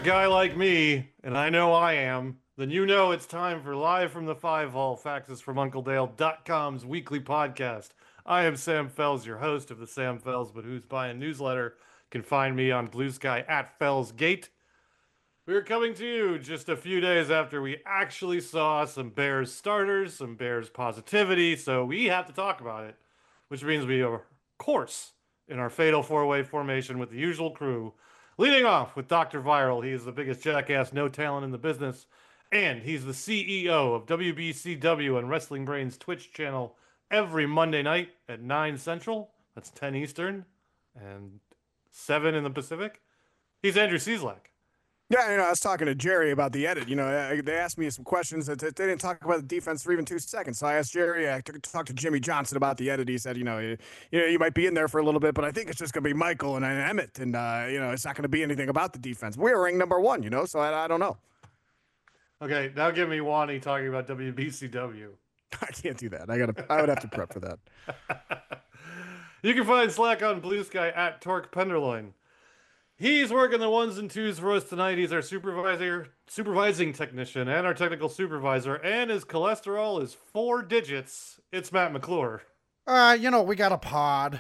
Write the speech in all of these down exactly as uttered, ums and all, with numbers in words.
guy like me, and I know I am, then you know it's time for Live from the Five Hall, faxes from Uncle Dale dot com's weekly podcast. I am Sam Fells, your host of the Sam Fells But Who's Buying newsletter. You can find me on Blue Sky at Fellsgate. We're coming to you just a few days after we actually saw some Bears starters, some Bears positivity, so we have to talk about it, which means we are, of course, in our fatal four-way formation with the usual crew. Leading off with Doctor Viral, he is the biggest jackass, no talent in the business, and he's the C E O of W B C W and Wrestling Brains Twitch channel every Monday night at nine Central. That's ten Eastern and seven in the Pacific. He's Andrew Cieslak. Yeah, you know, I was talking to Jerry about the edit. You know, they asked me some questions that they didn't talk about the defense for even two seconds. So I asked Jerry, I talked to Jimmy Johnson about the edit. He said, you know, you, you know, you might be in there for a little bit, but I think it's just going to be Michael and Emmett. And, uh, you know, it's not going to be anything about the defense. We're ring number one, you know, so I, I don't know. Okay, now give me Wani talking about W B C W. I can't do that. I got to, I would have to prep for that. You can find Slack on Blue Sky at Torque Penderloin. He's working the ones and twos for us tonight. He's our supervisor, supervising technician, and our technical supervisor, and his cholesterol is four digits. It's Matt McClure. Uh, you know, we got a pod.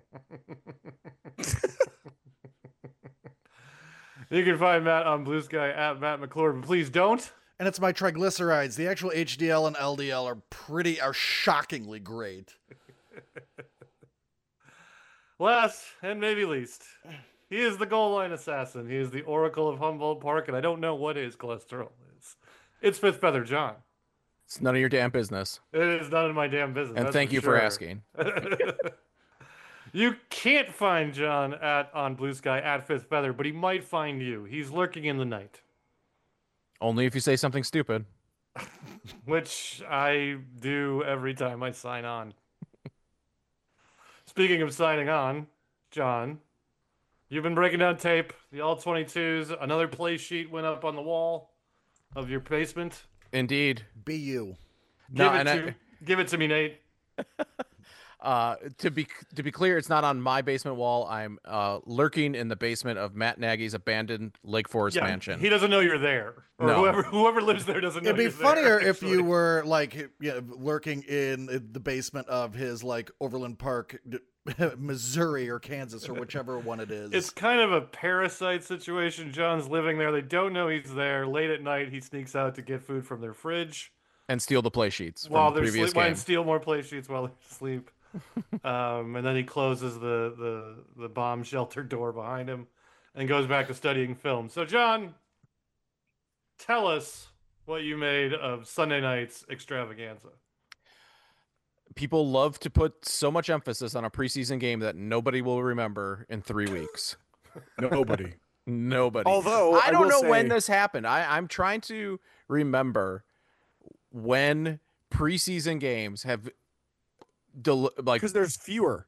You can find Matt on Blue Sky at Matt McClure, but please don't. And it's my triglycerides. The actual H D L and L D L are pretty, are shockingly great. Last, and maybe least, he is the goal line assassin. He is the Oracle of Humboldt Park, and I don't know what his cholesterol is. It's Fifth Feather John. It's none of your damn business. It is none of my damn business. And thank for you sure. for asking. You can't find John at on Blue Sky at Fifth Feather, but he might find you. He's lurking in the night. Only if you say something stupid. Which I do every time I sign on. Speaking of signing on, John, you've been breaking down tape, the all twenty-twos. Another play sheet went up on the wall of your basement. Indeed. Be you. Give, No, it, and to, I, give it to me, Nate. uh, to be to be clear, it's not on my basement wall. I'm uh, lurking in the basement of Matt Nagy's abandoned Lake Forest Yeah, mansion. he doesn't know you're there. Or No. whoever whoever lives there doesn't know It'd be you're funnier there, if actually. you were like you know, lurking in the basement of his like Overland Park, Missouri or Kansas or whichever one it is. It's kind of a parasite situation. John's living there. They don't know he's there. Late at night, he sneaks out to get food from their fridge. And steal the play sheets from While the they're previous sleep, game. and steal more play sheets while they sleep. um, and then he closes the, the, the bomb shelter door behind him and goes back to studying film. So, John, tell us what you made of Sunday night's extravaganza. People love to put so much emphasis on a preseason game that nobody will remember in three weeks. Nobody. Nobody. Although, I I don't will know say- when this happened. I, I'm trying to remember when preseason games have del- like Because there's fewer.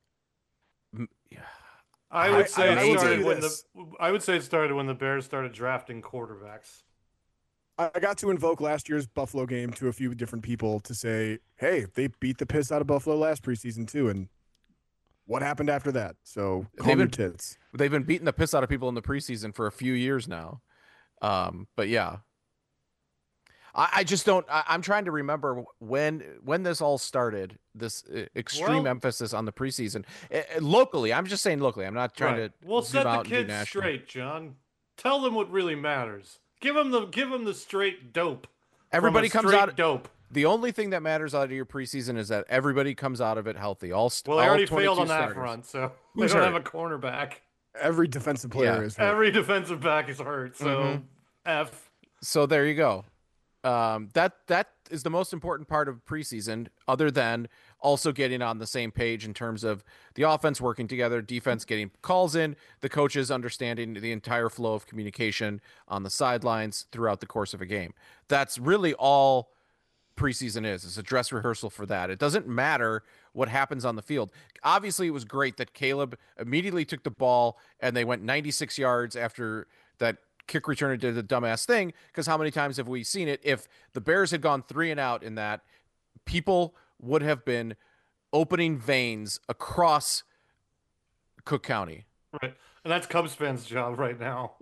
I would I- say I it will tell started you when this. the I would say it started when the Bears started drafting quarterbacks. I got to invoke last year's Buffalo game to a few different people to say, hey, they beat the piss out of Buffalo last preseason too. And what happened after that? So They've calm your been- tits. they've been beating the piss out of people in the preseason for a few years now. Um, but yeah, I, I just don't. I, I'm trying to remember when when this all started. This uh, extreme Well- emphasis on the preseason uh, uh, locally. I'm just saying locally. I'm not trying Right. to Well, zoom set out the and do kids national. straight, John. Tell them what really matters. Give them the give them the straight dope. from Everybody a comes straight out. dope. The only thing that matters out of your preseason is that everybody comes out of it healthy. All st- Well, they all already failed twenty-two on that starters. front, so Who's they don't hurt? have a cornerback. Every defensive player Yeah. is hurt. Every defensive back is hurt, so Mhm. F. So there you go. Um, that that is the most important part of preseason, other than also getting on the same page in terms of the offense working together, defense getting calls in, the coaches understanding the entire flow of communication on the sidelines throughout the course of a game. That's really all preseason is. It's a dress rehearsal for that. It doesn't matter what happens on the field. Obviously, it was great that Caleb immediately took the ball and they went ninety-six yards after that kick returner did the dumbass thing, because how many times have we seen it? If the Bears had gone three and out in that, people would have been opening veins across Cook County. Right. And that's Cubs fans' job right now. Well,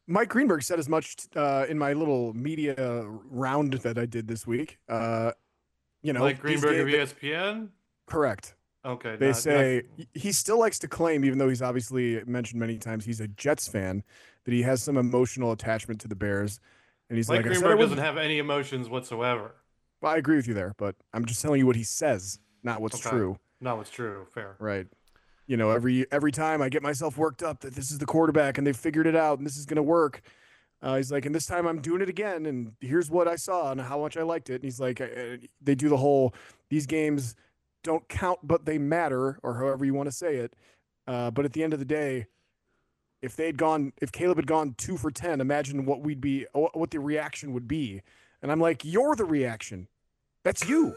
Mike Greenberg said as much uh, in my little media round that I did this week. Uh, you know, Mike these Greenberg of ga- E S P N. correct. Okay, They not- say not- he still likes to claim, even though he's obviously mentioned many times he's a Jets fan, that he has some emotional attachment to the Bears. And he's Mike like, I, said I, Greenberg wouldn't- doesn't have any emotions whatsoever. well, I agree with you there, but I'm just telling you what he says, not what's Okay. true. No, it's true. Fair. Right. You know, every every time I get myself worked up that this is the quarterback and they've figured it out and this is going to work. Uh, he's like, and this time I'm doing it again. And here's what I saw and how much I liked it. And he's like, uh, they do the whole, these games don't count, but they matter, or however you want to say it. Uh, but at the end of the day, if they'd gone, if Caleb had gone two for ten, imagine what we'd be, what the reaction would be. And I'm like, you're the reaction. That's you.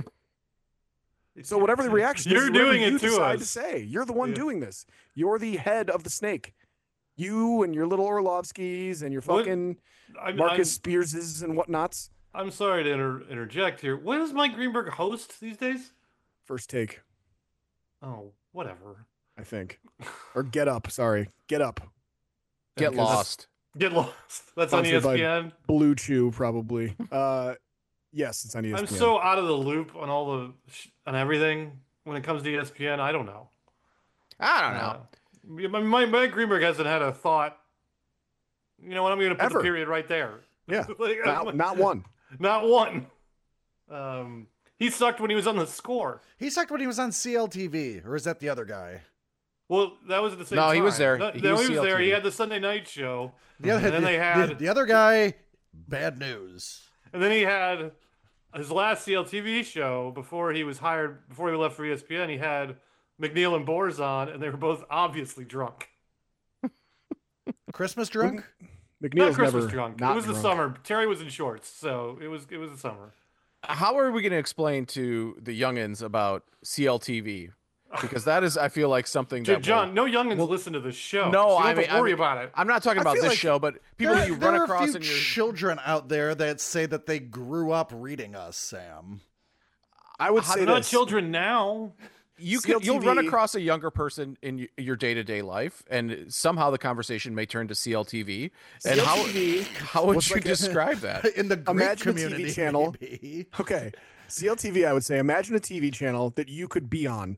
So whatever the reaction You're is, whatever doing it you to decide us. to say. You're the one Yeah. doing this. You're the head of the snake. You and your little Orlovskis and your What- fucking I'm, Marcus Spearses and whatnots. I'm, I'm sorry to inter- interject here. When does Mike Greenberg host these days? First take, Oh, whatever. I think. Or get up, sorry. Get up. Get because- lost. Get lost. That's on E Sponsored by- S P N. Blue Chew, probably. Uh yes, it's on E S P N. I'm so out of the loop on all the sh- on everything when it comes to E S P N. I don't know. I don't know. Uh, my, my Mike Greenberg hasn't had a thought. You know what? I'm going to put Ever. the period right there. Yeah. Like, I'm- Not, not one. Not one. Um, he sucked when he was on the score. He sucked when he was on C L T V, or is that the other guy? Well, that was at the same No, time. he was there. No, He no, was he was there. He C L T V. had the Sunday night show. The other, And then the, they the- had- the other guy. Bad news. And then he had his last C L T V show before he was hired, before he left for E S P N. He had McNeil and Bors on, and they were both obviously drunk. Christmas drunk. Not McNeil's Christmas never drunk. not It was the drunk. summer. Terry was in shorts, so it was it was the summer. How are we going to explain to the youngins about C L T V? Because that is, I feel like something J- that will- John, no youngins listen to this show. No, so you don't I have mean, to worry I mean, about it. I'm not talking I about feel this like show, but people there, you there run are across a few in your. children out there that say that they grew up reading us, Sam. I would How- say They're not this. children now. You can, you'll run C L T V across a younger person in y- your day to day life, and somehow the conversation may turn to C L T V. And how C L T V how would was you like a- describe that? In the Greek Imagine a T V community, channel. maybe. Okay. C L T V, I would say, imagine a T V channel that you could be on.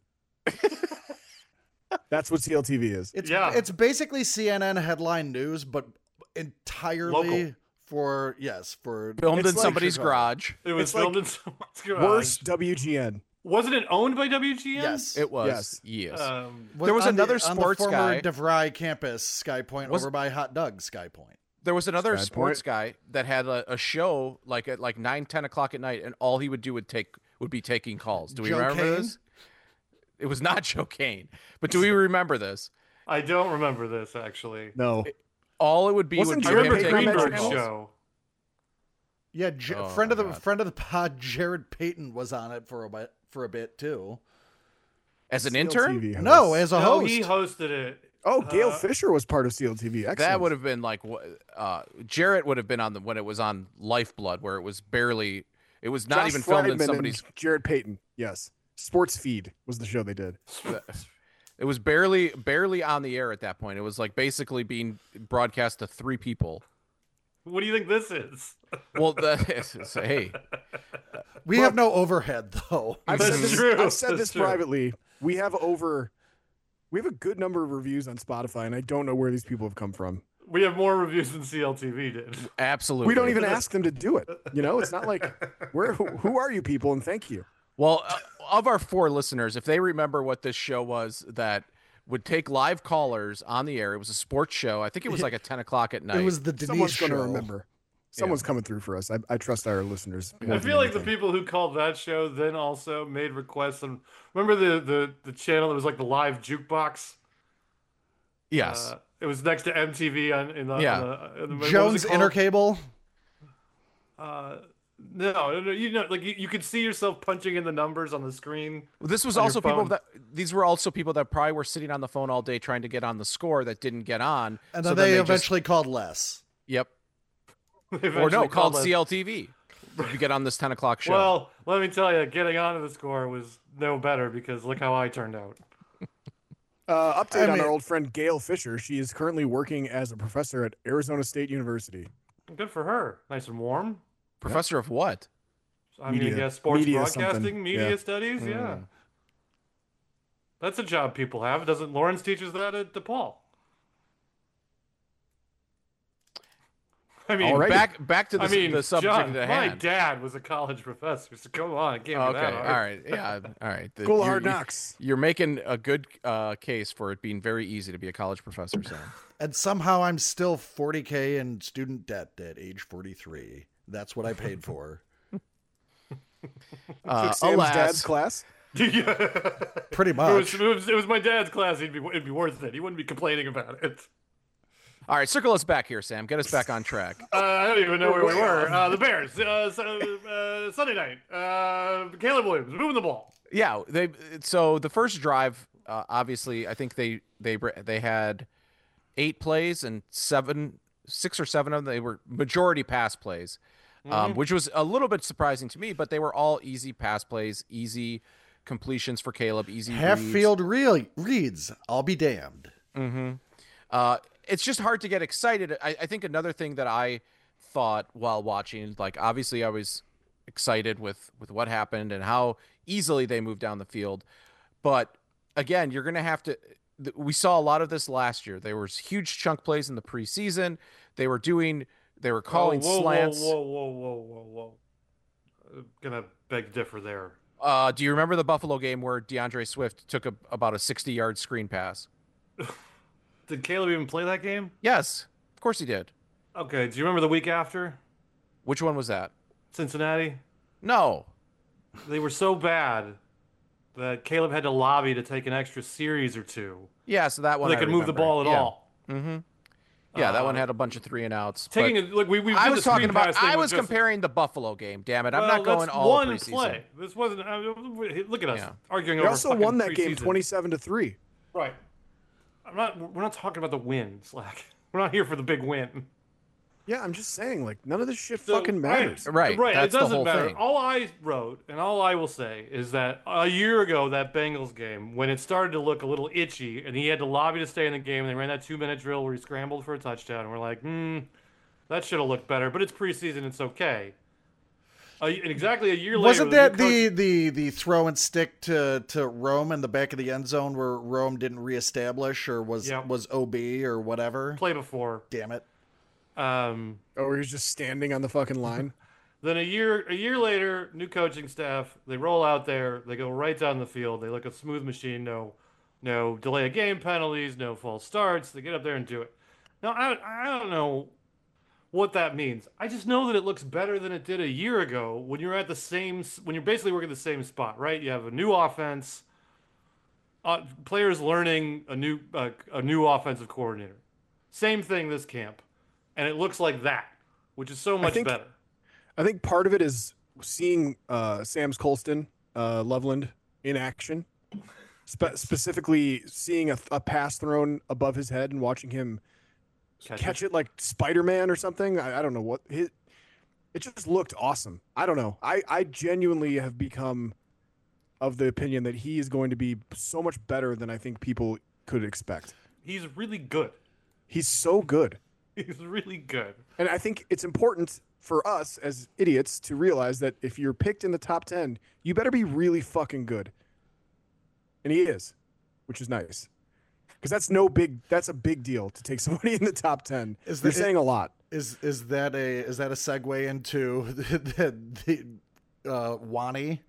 That's what C L T V is. It's Yeah. it's basically C N N headline news, but entirely Local. for yes for Filmed It's in like somebody's Chicago. garage. It was It's like filmed in someone's garage. Worse W G N. Wasn't it owned by W G N? yes. It was. Yes. Yes. Um, There was on the- another on sports the former guy- DeVry campus, Sky Point, Was- over by Hot Doug Sky Point. There was another Bad sports point. guy that had a, a show like at like nine, ten o'clock at night, and all he would do would take would be taking calls. Do we Joe remember Kane? this? It was not Joe Kane, but do we remember this? I don't remember this actually. No. All it would be Wasn't would I be Joe him remember Kane taking on that Greenberg's channel? show. Yeah, J- Oh, friend of the my God. friend of the pod, Jared Payton was on it for a bit for a bit too. as an C L T intern. V host. No, as a No, host. he hosted it. Oh, Gail Uh, Fisher was part of C L T V. Excellent. That would have been like wh- uh, Jarrett would have been on the when it was on Lifeblood, where it was barely. It was not Josh even filmed in Friedman and somebody's. Jared Payton. Yes. Sports Feed was the show they did. It was barely barely on the air at that point. It was like basically being broadcast to three people. What do you think this is? Well, the, so, hey, we have no overhead though. I've That's said this, true. I've said That's this true. privately. We have over we have a good number of reviews on Spotify, and I don't know where these people have come from. We have more reviews than C L T V did. absolutely. We don't even ask them to do it. You know, it's not like where who, who are you people and thank you. Well, uh, of our four listeners, if they remember what this show was that would take live callers on the air, it was a sports show. I think it was like at ten o'clock at night. It was the Denise Someone's show. going to remember. Someone's coming through for us. I, I trust our listeners. more I than feel like the anything. people who called that show then also made requests. And remember the the the channel that was like the live jukebox. yes. Uh, it was next to M T V on in the, Yeah. on the, in the what was Jones it called? Intercable. Uh, no, no, no, you know, like you, you could see yourself punching in the numbers on the screen. This was on your also people phone. that these were also people that probably were sitting on the phone all day trying to get on the score that didn't get on. And so then they just- eventually called Les. yep. They Or no, eventually called us. C L T V to get on this ten o'clock show. Well, let me tell you, getting onto the score was no better because look how I turned out. Uh, update I on mean- our old friend Gail Fisher. She is currently working as a professor at Arizona State University. Good for her. Nice and warm. Professor of what? I mean, Media- yeah, sports media broadcasting, something, media yeah. studies. Yeah, Mm. that's a job people have. Doesn't Lawrence teaches that at DePaul? I mean, Alrighty. Back back to the, I mean, the subject John, at my hand. dad was a college professor, so come on, it can't be Okay, that all hard. right, yeah, all right. The- School of you're- Hard you're- Knocks. You're making a good uh, case for it being very easy to be a college professor, Sam. And somehow I'm still forty K in student debt at age forty-three. That's what I paid for. Uh, Took Sam's alas, dad's class. Yeah. Pretty It much. was, it, was, it was my dad's class. He'd be, it'd be worth it. He wouldn't be complaining about it. all right, circle us back here, Sam. Get us back on track. Uh, I don't even know where we were. Uh, the Bears. Uh, so, uh, Sunday night. Uh, Caleb Williams moving the ball. Yeah, they. So the first drive, uh, obviously, I think they they they had eight plays and seven, six or seven of them they were majority pass plays, um, which was a little bit surprising to me. But they were all easy pass plays, easy completions for Caleb, easy Half reads. field real reads. I'll be damned. Mm-hmm. Uh, it's just hard to get excited. I, I think another thing that I thought while watching, like obviously I was excited with with what happened and how easily they moved down the field, but again, you're going to have to. th- We saw a lot of this last year. There was huge chunk plays in the preseason. They were doing. They were calling oh, whoa, slants. Whoa, whoa, whoa, whoa, whoa, whoa. I'm gonna beg to differ there. Uh, do you remember the Buffalo game where DeAndre Swift took a, about a sixty-yard screen pass? Did Caleb even play that game? Yes, of course he did. Okay. Do you remember the week after Which one was that? Cincinnati? No. They were so bad that Caleb had to lobby to take an extra series or two. Yeah, so that So one they I could move the remember. ball at Yeah. all. Mm-hmm. Yeah, that one Uh, had a bunch of three and outs. Taking but it, look, we we I did was the screen talking about. pass thing I was just- comparing the Buffalo game. Damn it! I'm well, not going that's all one preseason. play. This wasn't. I mean, look at us Yeah. arguing They over. also fucking won that game preseason. twenty-seven to three. Right. I'm not. We're not talking about the win, Slack. We're not here for the big win. Yeah, I'm just saying, like, none of this shit So, fucking matters. Right, Right. that's it the doesn't whole matter. thing. All I wrote and all I will say is that a year ago, that Bengals game, when it started to look a little itchy, and he had to lobby to stay in the game, and they ran that two-minute drill where he scrambled for a touchdown, and we're like, hmm, that should have looked better. But it's preseason. It's okay. Uh, and exactly a year later, Wasn't the that new the, coach- the the throw and stick to, to Rome in the back of the end zone where Rome didn't reestablish or was Yep. was O B or whatever? play before? Damn it. Um, Oh, he's just standing on the fucking line. Then a year a year later, new coaching staff, they roll out there, they go right down the field, they look a smooth machine, no no delay of game penalties, no false starts, they get up there and do it. Now I I don't know what that means. I just know that it looks better than it did a year ago when you're at the same when you're basically working the same spot, right? You have a new offense, uh, players learning a new uh, a new offensive coordinator. Same thing this camp. And it looks like that, which is so much think- better. I think part of it is seeing uh, Sam's Colston, uh, Loveland in action, Spe- specifically seeing a, a pass thrown above his head and watching him Catch catch, it. it. like Spider-Man or something. I, I don't know what his, it just looked awesome. I don't know. I, I genuinely have become of the opinion that he is going to be so much better than I think people could expect. He's really good. He's so good. He's really good. And I think it's important for us as idiots to realize that if you're picked in the top ten, you better be really fucking good. And he is, which is nice. Because that's no big, that's a big deal to take somebody in the top ten. Is You're that- saying a lot. Is is that a is that a segue into the, the, the uh, Wani?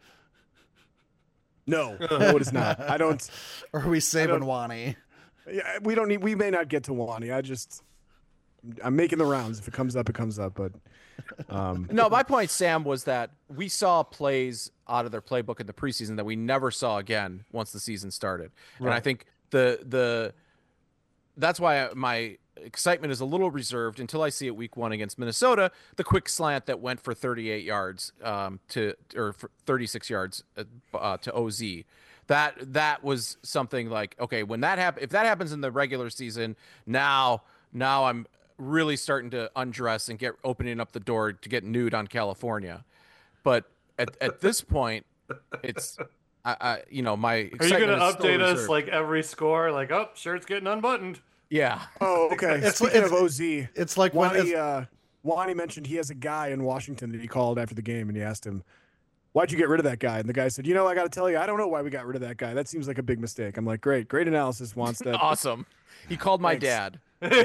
No, no, it is not. I don't, Or are we saving don't- Wani? yeah, we don't need, we may not get to Wani. I just, I'm making the rounds. If it comes up, it comes up. But, um, No, my point, Sam, was that we saw plays out of their playbook in the preseason that we never saw again once the season started. And I Right. think the the that's why my excitement is a little reserved until I see it week one against Minnesota. The quick slant that went for thirty-eight yards um, to or for thirty-six yards uh, uh, to O Z. That that was something like, okay, when that happen, if that happens in the regular season, now now I'm really starting to undress and get opening up the door to get nude on California. But at, at this point, it's I, I you know, my Are you excitement going to is still update us reserved. like every score? Like, oh, shirt's getting unbuttoned. Yeah. Oh, okay. It's- Speaking it's- of O Z, It's like when Wani, it's- uh, Wani mentioned he has a guy in Washington that he called after the game, and he asked him, "Why'd you get rid of that guy?" And the guy said, "You know, I got to tell you, I don't know why we got rid of that guy. That seems like a big mistake." I'm like, "Great, great analysis, Wannstedt." Awesome. He called my Thanks. dad.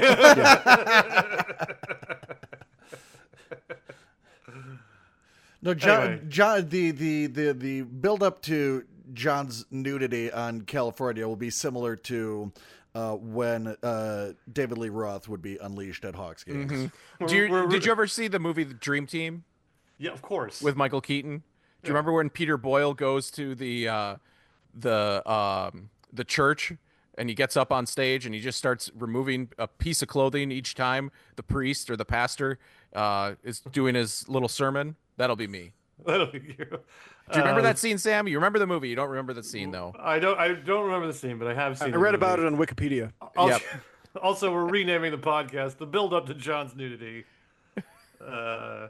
No, John, Anyway. John, the, the, the, the build up to John's nudity on California will be similar to uh, when uh, David Lee Roth would be unleashed at Hawks games. Mm-hmm. Do you, We're- we're- did you ever see the movie The Dream Team Yeah, of course. with Michael Keaton? Do you remember when Peter Boyle goes to the uh, the um, the church and he gets up on stage and he just starts removing a piece of clothing each time the priest or the pastor uh, is doing his little sermon? That'll be me. That'll be you. Do you remember Um, that scene, Sam? You remember the movie. You don't remember the scene, though. I don't. I don't remember the scene, but I have seen. I the read movie. about it on Wikipedia. Also, Yep. also, we're renaming the podcast "The Build Up to John's Nudity." Uh,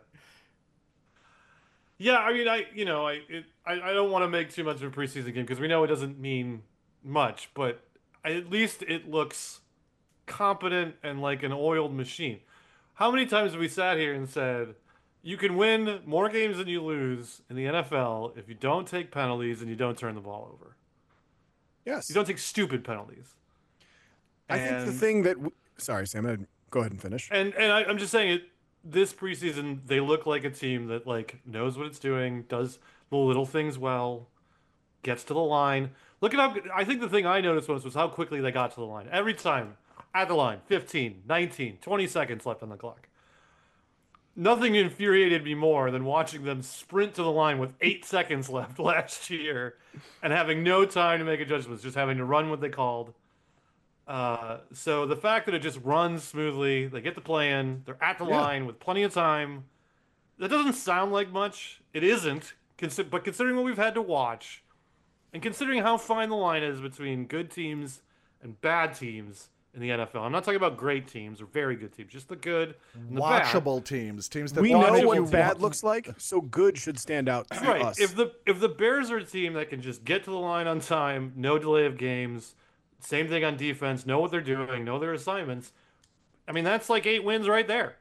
yeah, I mean, I you know, I it, I, I don't want to make too much of a preseason game because we know it doesn't mean much, but at least it looks competent and like an oiled machine. How many times have we sat here and said, you can win more games than you lose in the N F L if you don't take penalties and you don't turn the ball over? Yes. You don't take stupid penalties. I think the And- thing that w- sorry, Sam, I'd- go ahead and finish. And and I, I'm just saying it. This preseason, they look like a team that like knows what it's doing, does the little things well, gets to the line. Look at how. I think the thing I noticed most was how quickly they got to the line. Every time at the line, fifteen, nineteen, twenty seconds left on the clock. Nothing infuriated me more than watching them sprint to the line with eight seconds left last year and having no time to make adjustments, just having to run what they called. Uh, so the fact that it just runs smoothly, they get the play in, they're at the Yeah. line with plenty of time. That doesn't sound like much. It isn't, consi- but considering what we've had to watch, and considering how fine the line is between good teams and bad teams in the N F L, I'm not talking about great teams or very good teams, just the good and the bad. Watchable teams, teams that We want know to what you bad want- looks like, so good should stand out to Right. us. If the if the Bears are a team that can just get to the line on time, no delay of games, same thing on defense, know what they're doing, know their assignments. I mean, that's like eight wins right there.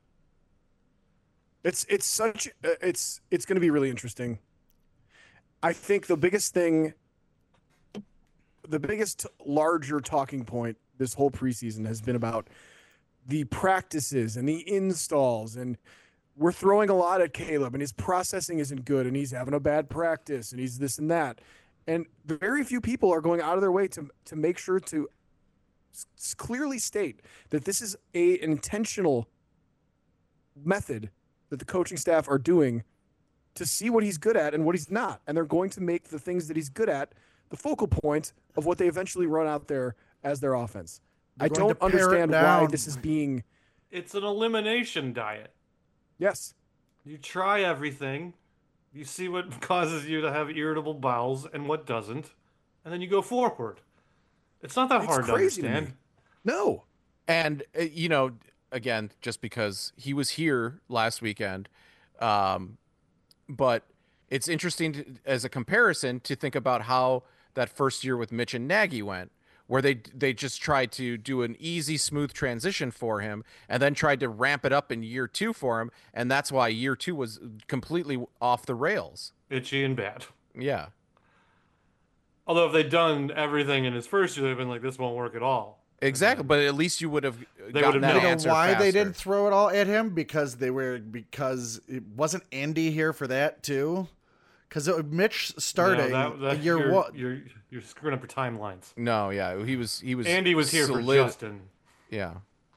It's it's such uh, it's it's going to be really interesting. I think the biggest thing, the biggest larger talking point this whole preseason has been about the practices and the installs, and we're throwing a lot at Caleb, and his processing isn't good, and he's having a bad practice, and he's this and that, and very few people are going out of their way to to make sure to s- clearly state that this is a an intentional method that the coaching staff are doing to see what he's good at and what he's not. And they're going to make the things that he's good at the focal point of what they eventually run out there as their offense. They're I going to don't pare it understand why down. this is being, It's an elimination diet. yes. You try everything, you see what causes you to have irritable bowels and what doesn't, and then you go forward. It's not that It's hard to crazy to understand. me. No. And uh, you know, again, just because he was here last weekend, um, but it's interesting to, as a comparison to think about how that first year with Mitch and Nagy went, where they they just tried to do an easy, smooth transition for him, and then tried to ramp it up in year two for him, and that's why year two was completely off the rails. Itchy and bad. Yeah. Although if they'd done everything in his first year, they'd have been like, this won't work at all. Exactly, but at least you would have would gotten have that known. You know answer why they faster. didn't throw it all at him? Because they were because it wasn't Andy here for that too. Because Mitch starting No, that, that, year you're, one. You're, you're screwing up your timelines. No, yeah, he was he was Andy was here for solid- Justin. Yeah.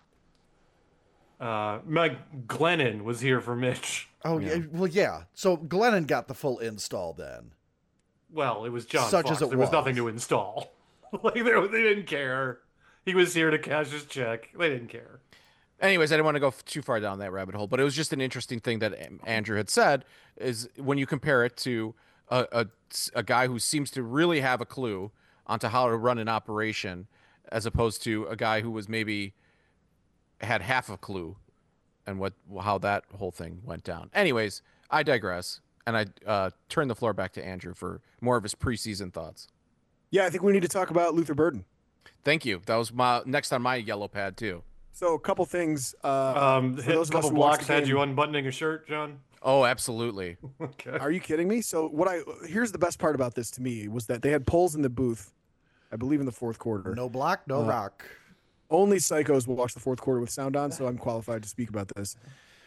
Uh, Mike Glennon was here for Mitch. Oh yeah. well yeah. So Glennon got the full install then. Well, it was John Such Fox. as it there was was. nothing to install. like they, they didn't care. He was here to cash his check. They didn't care. Anyways, I didn't want to go f- too far down that rabbit hole, but it was just an interesting thing that um, Andrew had said is when you compare it to a, a, a guy who seems to really have a clue onto how to run an operation as opposed to a guy who was maybe had half a clue and what how that whole thing went down. Anyways, I digress. and I uh, turn the floor back to Andrew for more of his preseason thoughts. Yeah, I think we need to talk about Luther Burden. Thank you. That was my next on my yellow pad too. So a couple things. Uh, Um, for hit those a of us couple who watched blocks the had game- you unbuttoning a shirt, John. Oh, absolutely. Okay. Are you kidding me? So what I here's the best part about this to me was that they had polls in the booth, I believe in the fourth quarter. No block, no Uh, rock. Only psychos will watch the fourth quarter with sound on, so I'm qualified to speak about this.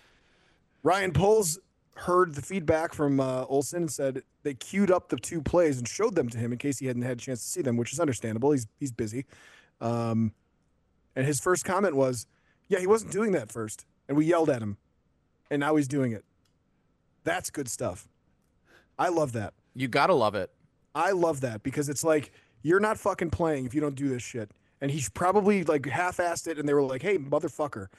Ryan Poles heard the feedback from uh, Olsen and said they queued up the two plays and showed them to him in case he hadn't had a chance to see them, which is understandable. He's he's busy. Um, and his first comment was, yeah, he wasn't doing that first. And we yelled at him. And now he's doing it. That's good stuff. I love that. You gotta love it. I love that because it's like, you're not fucking playing if you don't do this shit. And he's probably like half-assed it, and they were like, hey, motherfucker,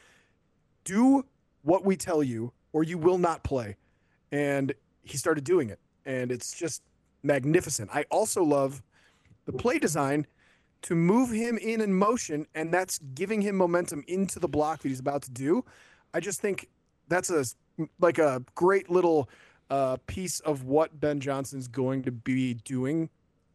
do what we tell you or you will not play. And he started doing it. And it's just magnificent. I also love the play design to move him in in motion, and that's giving him momentum into the block that he's about to do. I just think that's a like a great little uh, piece of what Ben Johnson's going to be doing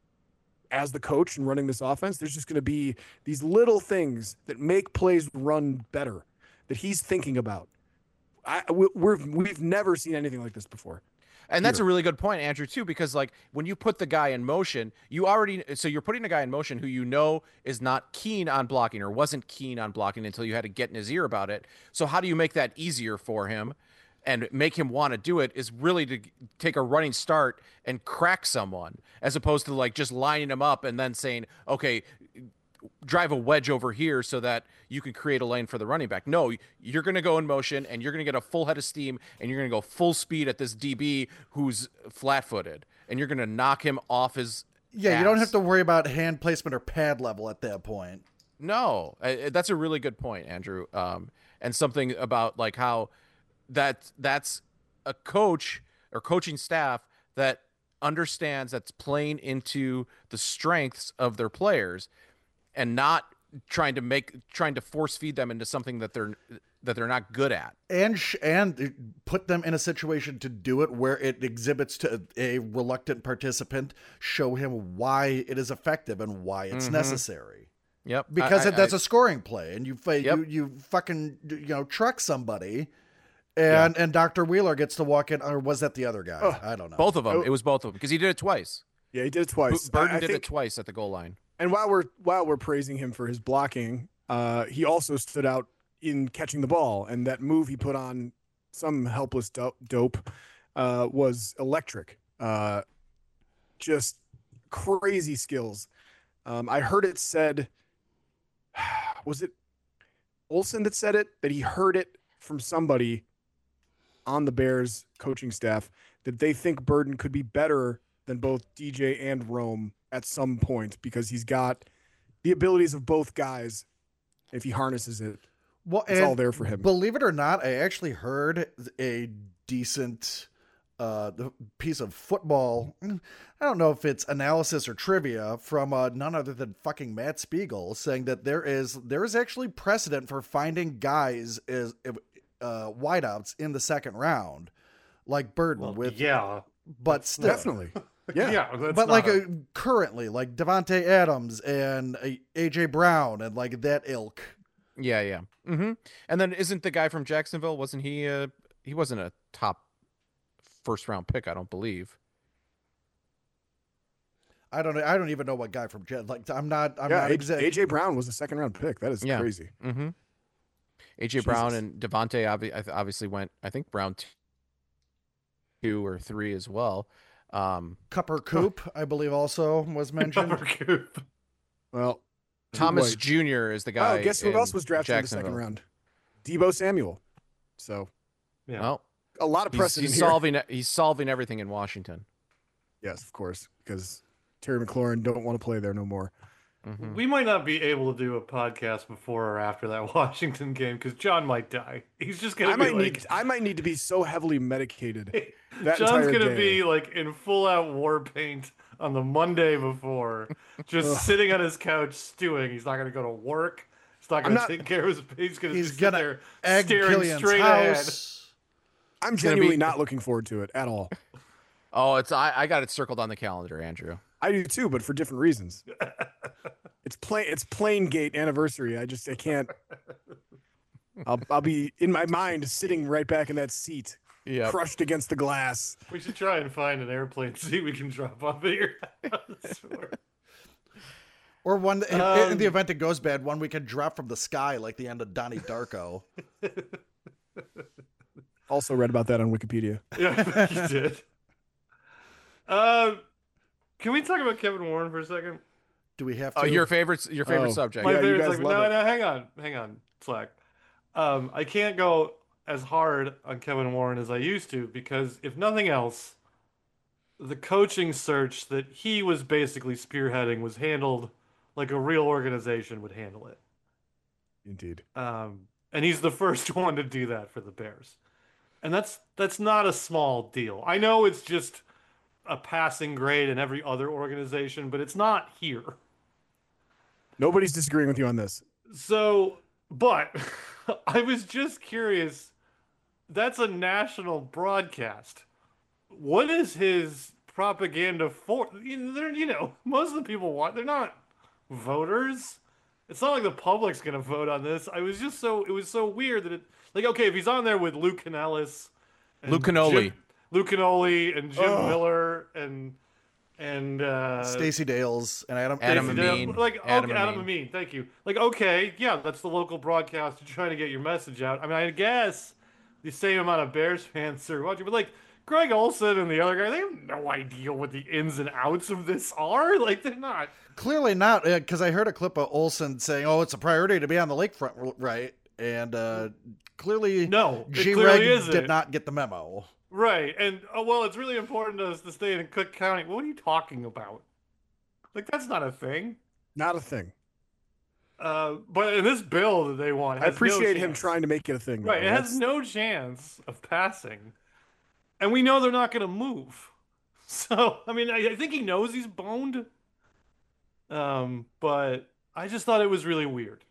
as the coach and running this offense. There's just going to be these little things that make plays run better that he's thinking about. I, we're we've never seen anything like this before. And that's a really good point, Andrew, too, because like when you put the guy in motion, you already so you're putting a guy in motion who you know is not keen on blocking or wasn't keen on blocking until you had to get in his ear about it. So how do you make that easier for him and make him want to do it is really to take a running start and crack someone as opposed to like just lining him up and then saying, okay, drive a wedge over here so that you can create a lane for the running back. No, you're going to go in motion and you're going to get a full head of steam and you're going to go full speed at this D B who's flat-footed and you're going to knock him off his Yeah, ass. you don't have to worry about hand placement or pad level at that point. No, uh, that's a really good point, Andrew. Um, and something about like how that that's a coach or coaching staff that understands that's playing into the strengths of their players and not trying to make trying to force feed them into something that they're that they're not good at. And sh- and put them in a situation to do it where it exhibits to a reluctant participant, show him why it is effective and why it's Mhm. necessary. Yep. Because I, it, that's I, a scoring play, and you fa- Yep. you you fucking you know truck somebody, and and Doctor Wheeler gets to walk in, or was that the other guy? Oh, I don't know. both of them. Oh. It was both of them because he did it twice. Yeah, he did it twice. Burden I, I did think, it twice at the goal line. And while we're while we're praising him for his blocking, uh, he also stood out in catching the ball, and that move he put on some helpless do- dope uh, was electric. Uh, just crazy skills. Um, I heard it said, was it Olsen that said it? That he heard it from somebody on the Bears coaching staff that they think Burden could be better than both D J and Rome at some point because he's got the abilities of both guys. If he harnesses it, Well, it's and all there for him. Believe it or not, I actually heard a decent uh, piece of football. I don't know if it's analysis or trivia from uh, none other than fucking Matt Spiegel, saying that there is there is actually precedent for finding guys as uh, wideouts in the second round, like Burden Well, with, yeah, but still, Definitely. Yeah. yeah. That's but not like a- uh, currently, like Devontae Adams and uh, A J Brown and like that ilk. Yeah, yeah. Mm-hmm. And then isn't the guy from Jacksonville? Wasn't he? Uh, he wasn't a top first round pick, I don't believe. I don't. I don't even know what guy from Jet. Like I'm not. I'm yeah, not A- exactly. AJ Brown was a second round pick. That is Yeah. crazy. Mm-hmm. A J Brown Jesus. and Devontae obvi- obviously went. I think round t- two or three as well. Um, Cupper Coop, I believe, also was mentioned. Coop. Well, Thomas Wait. Junior is the guy. Oh, guess who in else was drafted in the second Jacksonville. round? Debo Samuel. So Yeah. Well, a lot of he's, precedent he's here. solving. He's solving everything in Washington. Yes, of course, because Terry McLaurin don't want to play there no more. Mhm. We might not be able to do a podcast before or after that Washington game because John might die. He's just gonna I be might like, need I might need to be so heavily medicated. that John's entire gonna day. be like in full out war paint on the Monday before, just sitting on his couch stewing. He's not gonna go to work. He's not gonna not- take care of his. He's gonna He's just gonna sit there egg staring Killian's straight house. I'm gonna genuinely be- not looking forward to it at all. Oh, it's I, I got it circled on the calendar, Andrew. I do too, but for different reasons. It's plain. It's Plane Gate anniversary. I just I can't. I'll I'll be in my mind sitting right back in that seat, Yeah. crushed against the glass. We should try and find an airplane seat we can drop off at your house. Or one in, Um, in the event it goes bad, one we can drop from the sky like the end of Donnie Darko. Also read about that on Wikipedia. Yeah, you did. Uh, can we talk about Kevin Warren for a second? Do we have to? Oh, your favorite your favorite Oh. subject. My Yeah, you favorite guys segment. love No, it. no, hang on, hang on, Slack. Um, I can't go as hard on Kevin Warren as I used to because, if nothing else, the coaching search that he was basically spearheading was handled like a real organization would handle it. Indeed. Um, and he's the first one to do that for the Bears. And that's that's not a small deal. I know it's just a passing grade in every other organization, but it's not here. Nobody's disagreeing with you on this. So, but I was just curious. That's a national broadcast. What is his propaganda for? You know, they're, you know, most of the people want. They're not voters. It's not like the public's gonna vote on this. I was just so it was so weird that it like okay if he's on there with Luke Canellis, and Luke Canoli. Jim, Luke Canoli and Jim Ugh. Miller and and uh, Stacey Dales and Adam. Adam Stacey Dale- Amin. like Adam okay, Adam Amin. Amin, thank you. Like okay, yeah, that's the local broadcast. You're trying to get your message out. I mean, I guess the same amount of Bears fans are watching, but like Greg Olson and the other guy, they have no idea what the ins and outs of this are. Like they're not. Clearly not, because I heard a clip of Olsen saying, "Oh, it's a priority to be on the lakefront, right?" And uh, clearly, No, it G clearly Reg isn't. did not get the memo. Right, and oh well, it's really important to us to stay in Cook County. What are you talking about? Like that's not a thing. Not a thing. Uh, but in this bill that they want, I has no appreciate him chance. trying to make it a thing. Right, though. it has That's- no chance of passing, and we know they're not going to move. So, I mean, I, I think he knows he's boned. Um, but I just thought it was really weird.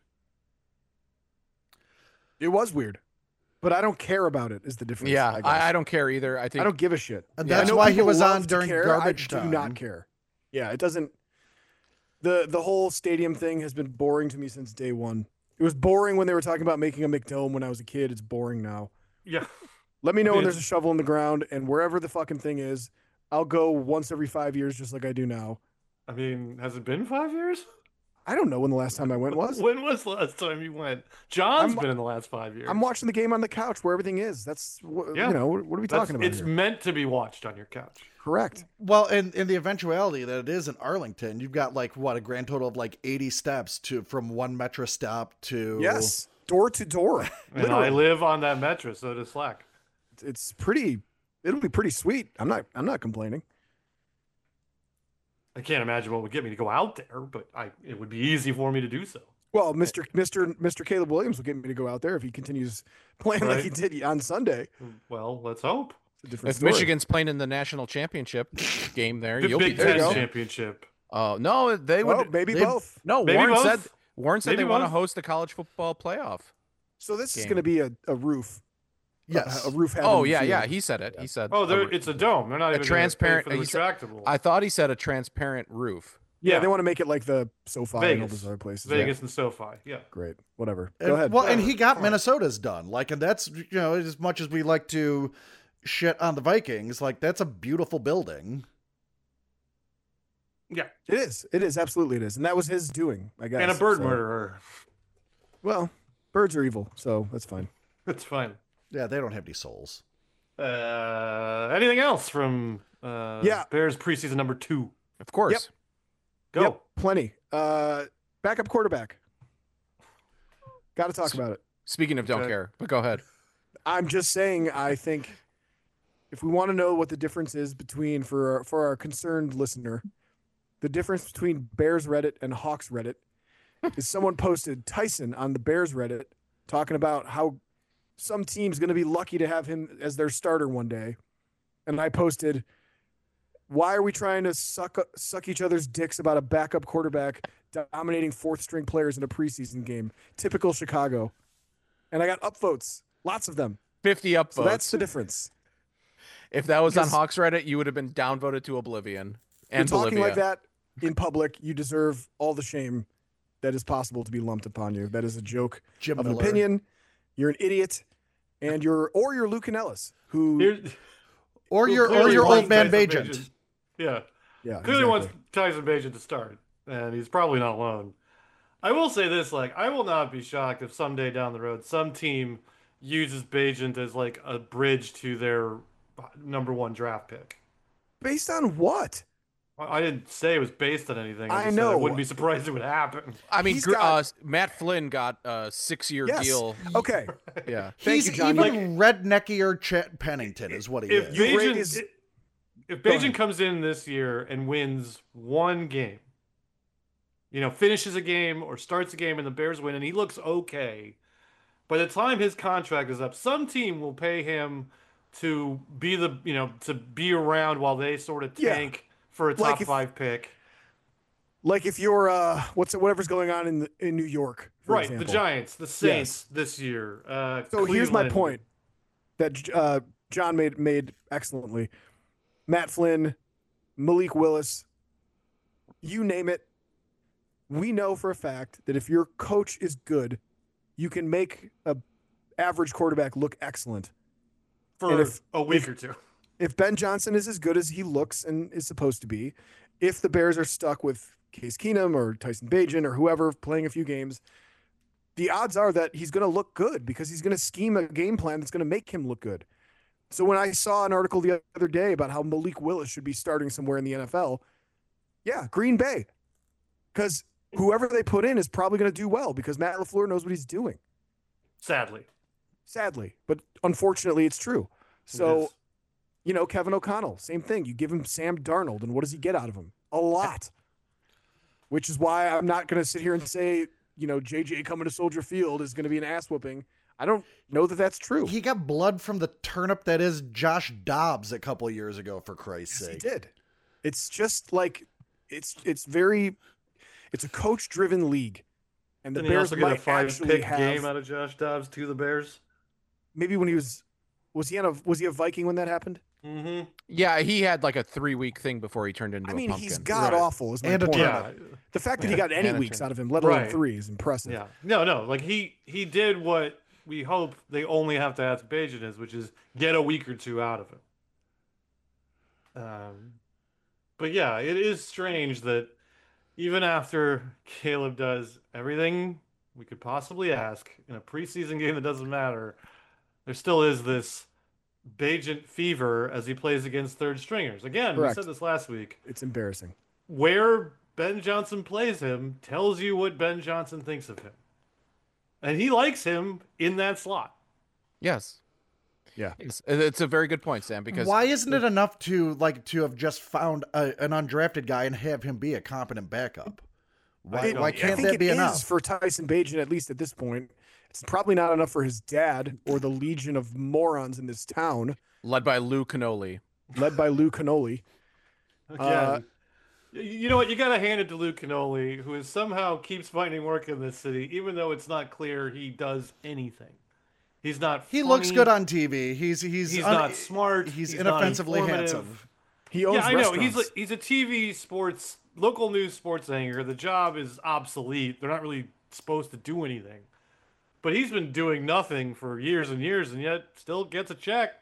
It was weird, but I don't care about it. Is the difference? Yeah, I, guess. I, I don't care either. I think I don't give a shit. And Yeah. that's I know why he people was love on to during care. garbage I time. do not care. Yeah, it doesn't. the The whole stadium thing has been boring to me since day one. It was boring when they were talking about making a McDome when I was a kid. It's boring now. Yeah. Let me know when Yeah. there's a shovel in the ground, and wherever the fucking thing is, I'll go once every five years, just like I do now. I mean, has it been five years? I don't know when the last time I went was. When was the last time you went? John's I'm- been in the last five years. I'm watching the game on the couch where everything is. That's wh- Yeah. you know what are we That's- talking about It's here? meant to be watched on your couch. Correct. Well, in, in the eventuality that it is in Arlington, you've got like what a grand total of like eighty steps to from one metro stop to Yes, door to door. And I live on that metro, so does Slack. It's- It's pretty. It'll be pretty sweet. I'm not. I'm not complaining. I can't imagine what would get me to go out there, but I it would be easy for me to do so. Well, Mister Mister Mister Caleb Williams will get me to go out there if he continues playing like he Right. did on Sunday. Well, let's hope. It's a different if story. Michigan's playing in the national championship game there, The you'll be Big there. There you Ten go. championship. Oh no, they would. Oh, maybe they- both. no, Maybe Warren both. said Warren said Maybe they want to both. host the college football playoff. So this is Game. going to be a, a roof. Yes. A, a roof. Oh having yeah, field. yeah. He said it. He said. Oh, there, a- it's a dome. They're not a even transparent- Gonna pay he for the retractable. I thought he said a transparent roof. Yeah, Yeah. they want to make it like the SoFi and all Vegas. those other places. Vegas and SoFi. Yeah. Great. Whatever. And- Go ahead. Well, and he Whatever. got Fine. Minnesota's done. Like, and that's you know, as much as we like to shit on the Vikings, like that's a beautiful building. Yeah. It is. It is. Absolutely it is. And that was his doing, I guess. And a bird So- murderer. Well, birds are evil, so that's fine. That's fine. Yeah, they don't have any souls. Uh, anything else from uh, Yeah. Bears preseason number two? Of course. Yep. Go. Yep, plenty. Uh, backup quarterback. Got to talk about it. Speaking of don't Okay. care, but go ahead. I'm just saying. I think if we want to know what the difference is between for our, for our concerned listener, the difference between Bears Reddit and Hawks Reddit is someone posted Tyson on the Bears Reddit talking about how some team's going to be lucky to have him as their starter one day, and I posted, "Why are we trying to suck suck each other's dicks about a backup quarterback dominating fourth string players in a preseason game? Typical Chicago." And I got upvotes, lots of them. Fifty upvotes. So that's the difference. If that was Because- on Hawks Reddit, you would have been downvoted to oblivion. And You're talking Bolivia. like that in public, you deserve all the shame that is possible to be lumped upon you. That is a joke Jim of Miller. opinion. You're an idiot, and you're or you're Luke Canellis, who Here's, Or who your or clearly your wants old man Tyson Bajent. Bagent. Yeah. yeah Clearly exactly. wants Tyson Bagent to start, and he's probably not alone. I will say this: like, I will not be shocked if someday down the road some team uses Bagent as like a bridge to their number one draft pick. Based on what? I I didn't say it was based on anything. I, I just said I know. wouldn't be surprised it would happen. I mean, He's gr- got- uh, Matt Flynn got a six-year Yes. deal. Okay. Yeah. Thank He's you, John. even redneckier Chet Pennington is what he If is. You rate Bagent, his- if Go ahead. Bagent comes in this year and wins one game, you know, finishes a game or starts a game and the Bears win and he looks okay, by the time his contract is up, some team will pay him to be the, you know, to be around while they sort of Yeah. tank for a top Like if- five pick. Like if you're uh, what's whatever's going on in the, in New York, for Right, example. the Giants, the Saints this year. Uh, So here's my Cleveland. point that uh, John made made excellently. Matt Flynn, Malik Willis, you name it. We know for a fact that if your coach is good, you can make a average quarterback look excellent. for and if- a week if- or two. If Ben Johnson is as good as he looks and is supposed to be, if the Bears are stuck with Case Keenum or Tyson Bagent or whoever playing a few games, the odds are that he's going to look good because he's going to scheme a game plan that's going to make him look good. So when I saw an article the other day about how Malik Willis should be starting somewhere in the N F L, yeah, Green Bay, because whoever they put in is probably going to do well because Matt LaFleur knows what he's doing. Sadly. Sadly, but unfortunately, it's true. It So, is. you know, Kevin O'Connell, same thing. You give him Sam Darnold, and what does he get out of him? A lot. Which is why I'm not going to sit here and say, you know, J J coming to Soldier Field is going to be an ass whooping. I don't know that that's true. He got blood from the turnip that is Josh Dobbs a couple of years ago, for Christ's Yes, he sake. did. It's just like it's it's very it's a coach-driven league, and the Didn't he Bears also get a might five actually pick have game out of Josh Dobbs to the Bears? maybe when he was was he on a was he a Viking when that happened? Mm-hmm. Yeah, he had like a three-week thing before he turned into I a mean, pumpkin. he's god awful. Is my And a point. turnip. Yeah. The fact that he got any And a weeks turnip. out of him, let alone Right. three, is impressive. Yeah. No, no. Like he he did what we hope they only have to ask Bajan is, which is get a week or two out of him. Um, but yeah, it is strange that even after Caleb does everything we could possibly ask in a preseason game that doesn't matter, there still is this Bajent fever as he plays against third stringers. Again, Correct. we said this last week. It's embarrassing. Where Ben Johnson plays him tells you what Ben Johnson thinks of him. And he likes him in that slot. Yes. Yeah. It's, it's a very good point, Sam, because Why isn't it enough to like to have just found a, an undrafted guy and have him be a competent backup? Why, It- why I can't I think that it be is enough? for Tyson Bagent, at least at this point. It's probably not enough for his dad or the legion of morons in this town, led by Lou Canoli. led by Lou Canoli. Again, Uh, y- you know what? You got to hand it to Luke Canoli, who is somehow keeps finding work in this city, even though it's not clear he does anything. He's not. He looks funny, good on T V. He's he's He's un- not smart. He's, he's not inoffensively informative. handsome. He owns Yeah, I know. He's restaurants. like, he's a T V sports local news sports anchor. The job is obsolete. They're not really supposed to do anything. But he's been doing nothing for years and years, and yet still gets a check.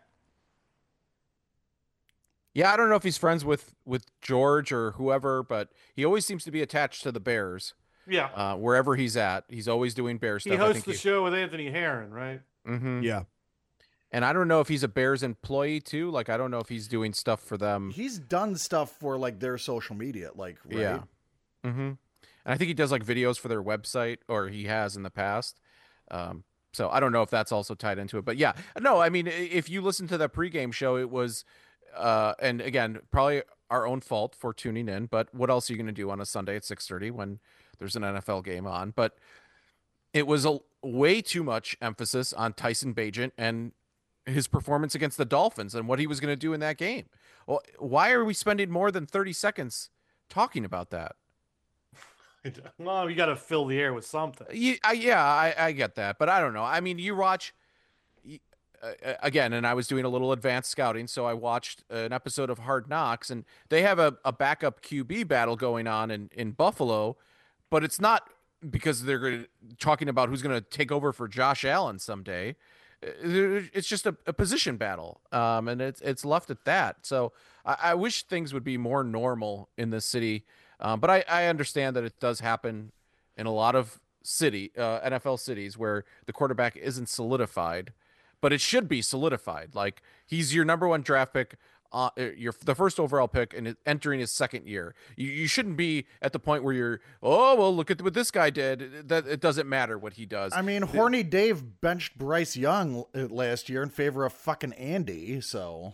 Yeah, I don't know if he's friends with with George or whoever, but he always seems to be attached to the Bears. Yeah, Uh, wherever he's at, he's always doing Bear stuff. he hosts the show with Anthony Herron, right? Mm-hmm. yeah. And I don't know if he's a Bears employee too. Like I don't know if he's doing stuff for them. He's done stuff for like their social media, like right? Yeah. Mm-hmm. And I think he does like videos for their website, or he has in the past. Um, so I don't know if that's also tied into it. But yeah, no, I mean, i- if you listen to the pregame show, it was, uh, and again, probably our own fault for tuning in. But what else are you going to do on a Sunday at six thirty when there's an N F L game on? But it was a way too much emphasis on Tyson Bagent and his performance against the Dolphins and what he was going to do in that game. Well, why are we spending more than thirty seconds talking about that? Well, you got to fill the air with something. Yeah, I, yeah, I, I get that, but I don't know. I mean, you watch. y- uh, again, and I was doing a little advanced scouting, so I watched an episode of Hard Knocks, and they have a, a backup Q B battle going on in, in Buffalo, but it's not because they're gonna, talking about who's going to take over for Josh Allen someday. It's just a, a position battle, um, and it's it's left at that. So I, I wish things would be more normal in this city, um, but I, I understand that it does happen in a lot of city uh, N F L cities where the quarterback isn't solidified, but it should be solidified. Like, he's your number one draft pick, uh, you're the first overall pick, and entering his second year. You, you shouldn't be at the point where you're, oh, well, look at what this guy did. That it doesn't matter what he does. I mean, horny Dave benched Bryce Young last year in favor of fucking Andy. So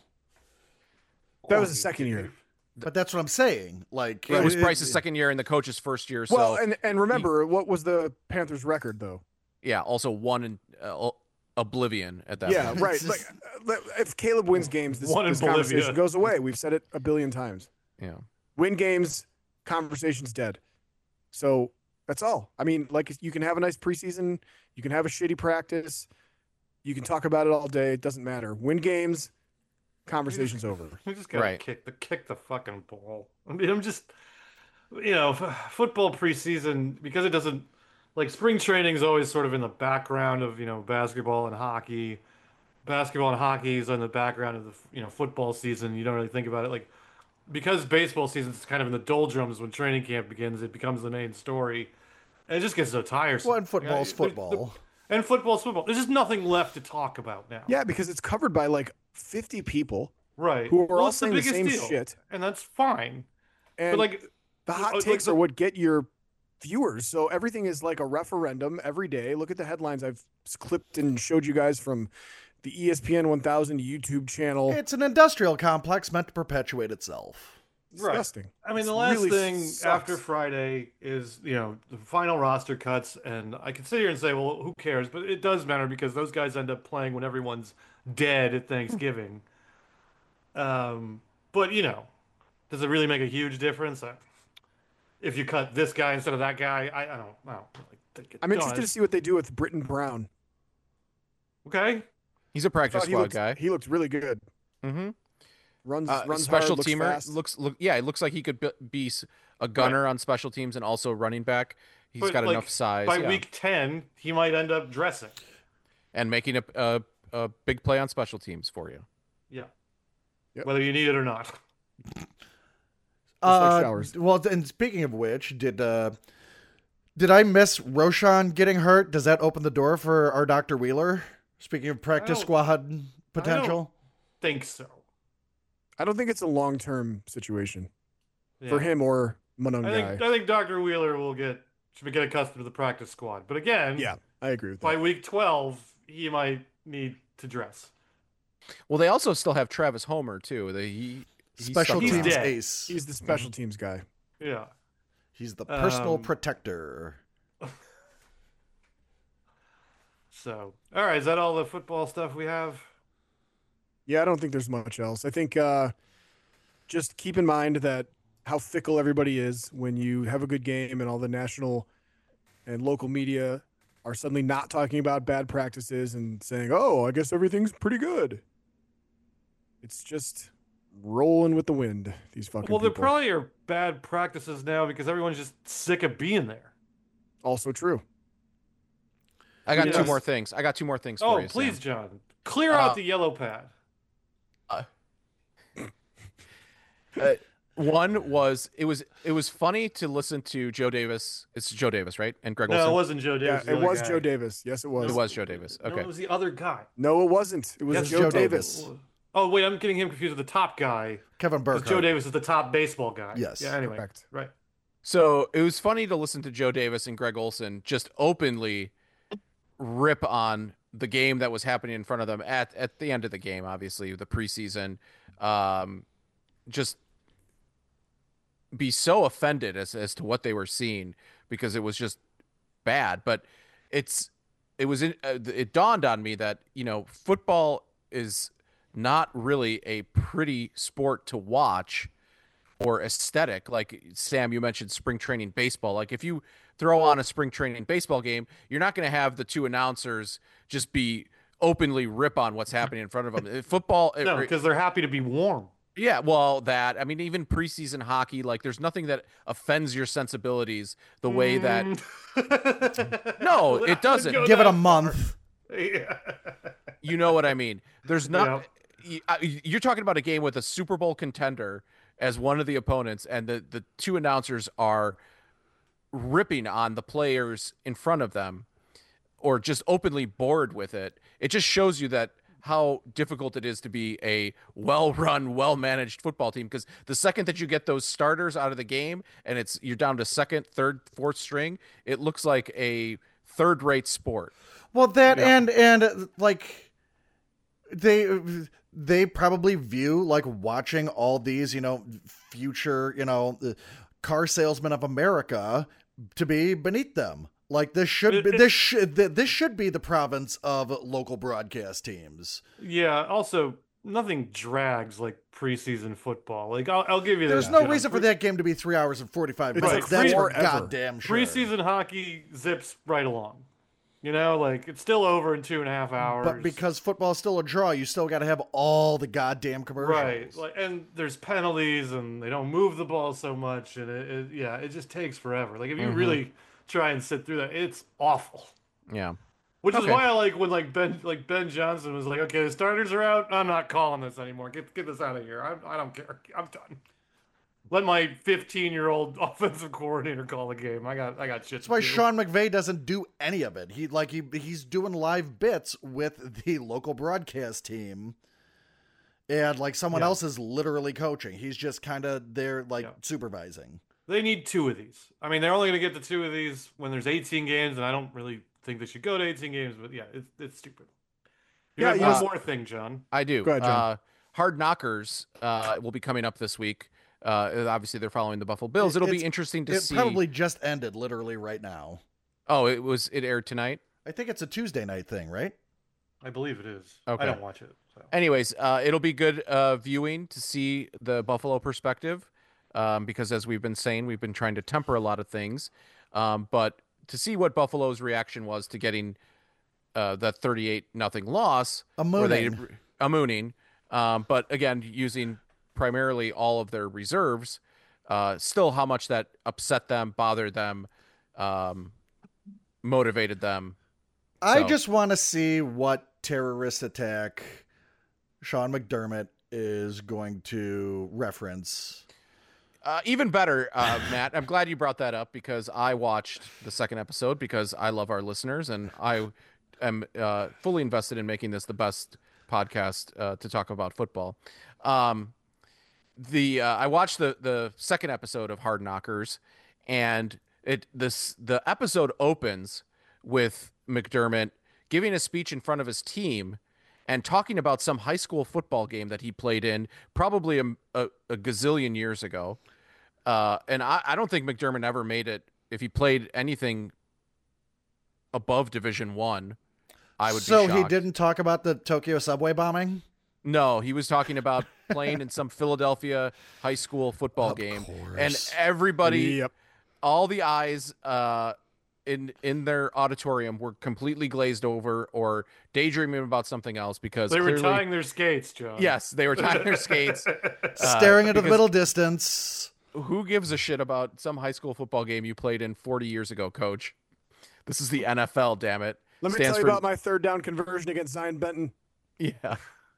that was the second year. But that's what I'm saying. Like, it was it- Bryce's second year and the coach's first year. Well, so and and remember, what was the Panthers' record though? yeah, also one in uh, oblivion at that Yeah, point. right. Like, uh, if Caleb wins games, this, One in this Bolivia. conversation goes away. We've said it a billion times. Yeah. Win games, conversation's dead. So that's all. I mean, like, you can have a nice preseason, you can have a shitty practice, you can talk about it all day. It doesn't matter. Win games, conversation's over. We just gotta Right. kick the kick the fucking ball. I mean, I'm just, you know, f- football preseason, because it doesn't, like, spring training is always sort of in the background of, you know, basketball and hockey. Basketball and hockey is in the background of the, you know, football season. You don't really think about it, like, because baseball season is kind of in the doldrums when training camp begins. It becomes the main story, and it just gets so tiresome. well, and football's You know, the- football. the- and football's football. There's just nothing left to talk about now. Yeah, because it's covered by like fifty people Right. who are Well, all it's the saying the biggest same deal, shit. and that's fine. And But like, the hot like takes the- are what get your viewers. So everything is like a referendum every day. Look at the headlines I've clipped and showed you guys from the E S P N one thousand YouTube channel. It's an industrial complex meant to perpetuate itself. Disgusting. I mean, It's the last really thing sucks. after Friday is, you know, the final roster cuts, and I can sit here and say, well, who cares? But it does matter because those guys end up playing when everyone's dead at Thanksgiving. um, but you know, does it really make a huge difference? Uh, If you cut this guy instead of that guy, I, I don't, I don't really think it I'm interested to does. see what they do with Britton Brown. Okay, He's a I practice thought he squad looked, guy. he looked really good. Mm-hmm. Runs, Uh, runs special hard, looks teamer fast. looks look yeah, it looks like he could be- be s- a gunner on special teams and also running back. He's But, got like, enough size, by yeah. week ten, he might end up dressing. and making a, a a big play on special teams for you. Yeah, Yep. whether you need it or not. like Uh, showers. well, and speaking of which, did uh, did I miss Roshan getting hurt? Does that open the door for our Doctor Wheeler? Speaking of practice don't- squad potential, Think so. I don't think it's a long-term situation for Yeah. him or Monongai. I think I think Doctor Wheeler will get should get accustomed to the practice squad. But again, Yeah, I agree with by that. week twelve, he might need to dress. Well, they also still have Travis Homer too. They, he he's special stuck He's teams around. dead. ace. He's the special teams guy. Yeah. He's the personal Um, protector. So, all right, is that all the football stuff we have? Yeah, I don't think there's much else. I think uh, just keep in mind that how fickle everybody is when you have a good game and all the national and local media are suddenly not talking about bad practices and saying, "Oh, I guess everything's pretty good." It's just rolling with the wind. These fucking Well, there people. probably are bad practices now because everyone's just sick of being there. Also true. I got two Yes. more things. I got two more things for Oh, you. please, Sam. John, clear Uh, out the yellow pad. Uh, one was it was it was funny to listen to Joe Davis. It's Joe Davis, right? And Greg No, it Olson. wasn't Joe Yeah, Davis. the it other was guy. Joe Davis. Yes, it was. It was Joe Davis. No, Okay. it was the other guy. No, it wasn't. It was Yes, Joe, Joe Davis. Davis. Oh, wait, I'm getting him confused with the top guy. Kevin Because Burkhardt. Joe Davis is the top baseball guy. Yes, Yeah, anyway. correct. Right. So it was funny to listen to Joe Davis and Greg Olson just openly rip on the game that was happening in front of them at, at the end of the game, obviously, the preseason. Um, just be so offended as, as to what they were seeing because it was just bad. But it's it was in, uh, it dawned on me that, you know, football is not really a pretty sport to watch or aesthetic. Like Sam, you mentioned spring training baseball. Like if you throw on a spring training baseball game, you're not going to have the two announcers just be openly rip on what's happening in front of them. Football, it- No, because they're happy to be warm. yeah, well, that I mean, even preseason hockey, like there's nothing that offends your sensibilities the way that. Mm. No, I would it doesn't. go Give it that a month. far. Yeah. You know what I mean? There's not. Yeah. y- I- You're talking about a game with a Super Bowl contender as one of the opponents, and the the two announcers are ripping on the players in front of them, or just openly bored with it. It just shows you that how difficult it is to be a well-run, well-managed football team. Because the second that you get those starters out of the game, and it's you're down to second, third, fourth string, it looks like a third-rate sport. Well, that Yeah. and and uh, like they they probably view like watching all these, you know, future, you know, the car salesmen of America to be beneath them. Like this should It- be it- this should th- this should be the province of local broadcast teams. Yeah. Also, nothing drags like preseason football. Like I'll, I'll give you There's this. no John. reason for Pre- that game to be three hours and forty-five It's minutes. like That's for forever. goddamn sure. Preseason hockey zips right along. You know, like it's still over in two and a half hours. But because football is still a draw, you still got to have all the goddamn commercials. right, like, and there's penalties, and they don't move the ball so much, and it, it yeah, it just takes forever. Like if you Mhm. really try and sit through that, it's awful. Yeah. Which is Okay. why I like when like Ben like Ben Johnson was like, okay, the starters are out. I'm not calling this anymore. Get get this out of here. I, I don't care. I'm done. Let my fifteen year old offensive coordinator call the game. I got I got shit. That's why to do. Sean McVay doesn't do any of it. He like he he's doing live bits with the local broadcast team, and like someone Yeah. else is literally coaching. He's just kind of there like Yeah. supervising. They need two of these. I mean, they're only going to get the two of these when there's eighteen games, and I don't really think they should go to eighteen games. But yeah, it's it's stupid. You Yeah, have you one know- more thing, John. I do. Go ahead, John. Uh, Hard Knockers uh, will be coming up this week. Uh, obviously, they're following the Buffalo Bills. It- It'll be it's- interesting to It see. probably just ended literally right now. Oh, it was. It aired tonight. I think it's a Tuesday night thing, right? I believe it is. Okay. I don't watch it. So. Anyways, uh, it'll be good uh, viewing to see the Buffalo perspective, um, because as we've been saying, we've been trying to temper a lot of things, um, but to see what Buffalo's reaction was to getting uh, that thirty-eight nothing loss, A where they- mooning. a mooning, um, but again using primarily all of their reserves, uh, still how much that upset them, bothered them, um, motivated them. I So- just want to see what terrorist attack Sean McDermott is going to reference. Uh, even better, uh, Matt. I'm glad you brought that up because I watched the second episode because I love our listeners and I am uh, fully invested in making this the best podcast uh, to talk about football. Um, the uh, I watched the the second episode of Hard Knockers, and it this the episode opens with McDermott giving a speech in front of his team and talking about some high school football game that he played in probably a, a, a gazillion years ago. Uh, and I, I don't think McDermott ever made it. If he played anything above Division One, I would so be he shocked. didn't talk about the Tokyo subway bombing? No, he was talking about playing in some Philadelphia high school football Of game. course. And everybody, Yep. all the eyes uh, in in their auditorium were completely glazed over or daydreaming about something else because They were clearly, tying their skates, John. yes, they were tying their skates. Staring into the because- middle distance. Who gives a shit about some high school football game you played in forty years ago, Coach? This is the N F L, damn it. Let me Stands tell you for- about my third down conversion against Zion Benton. Yeah.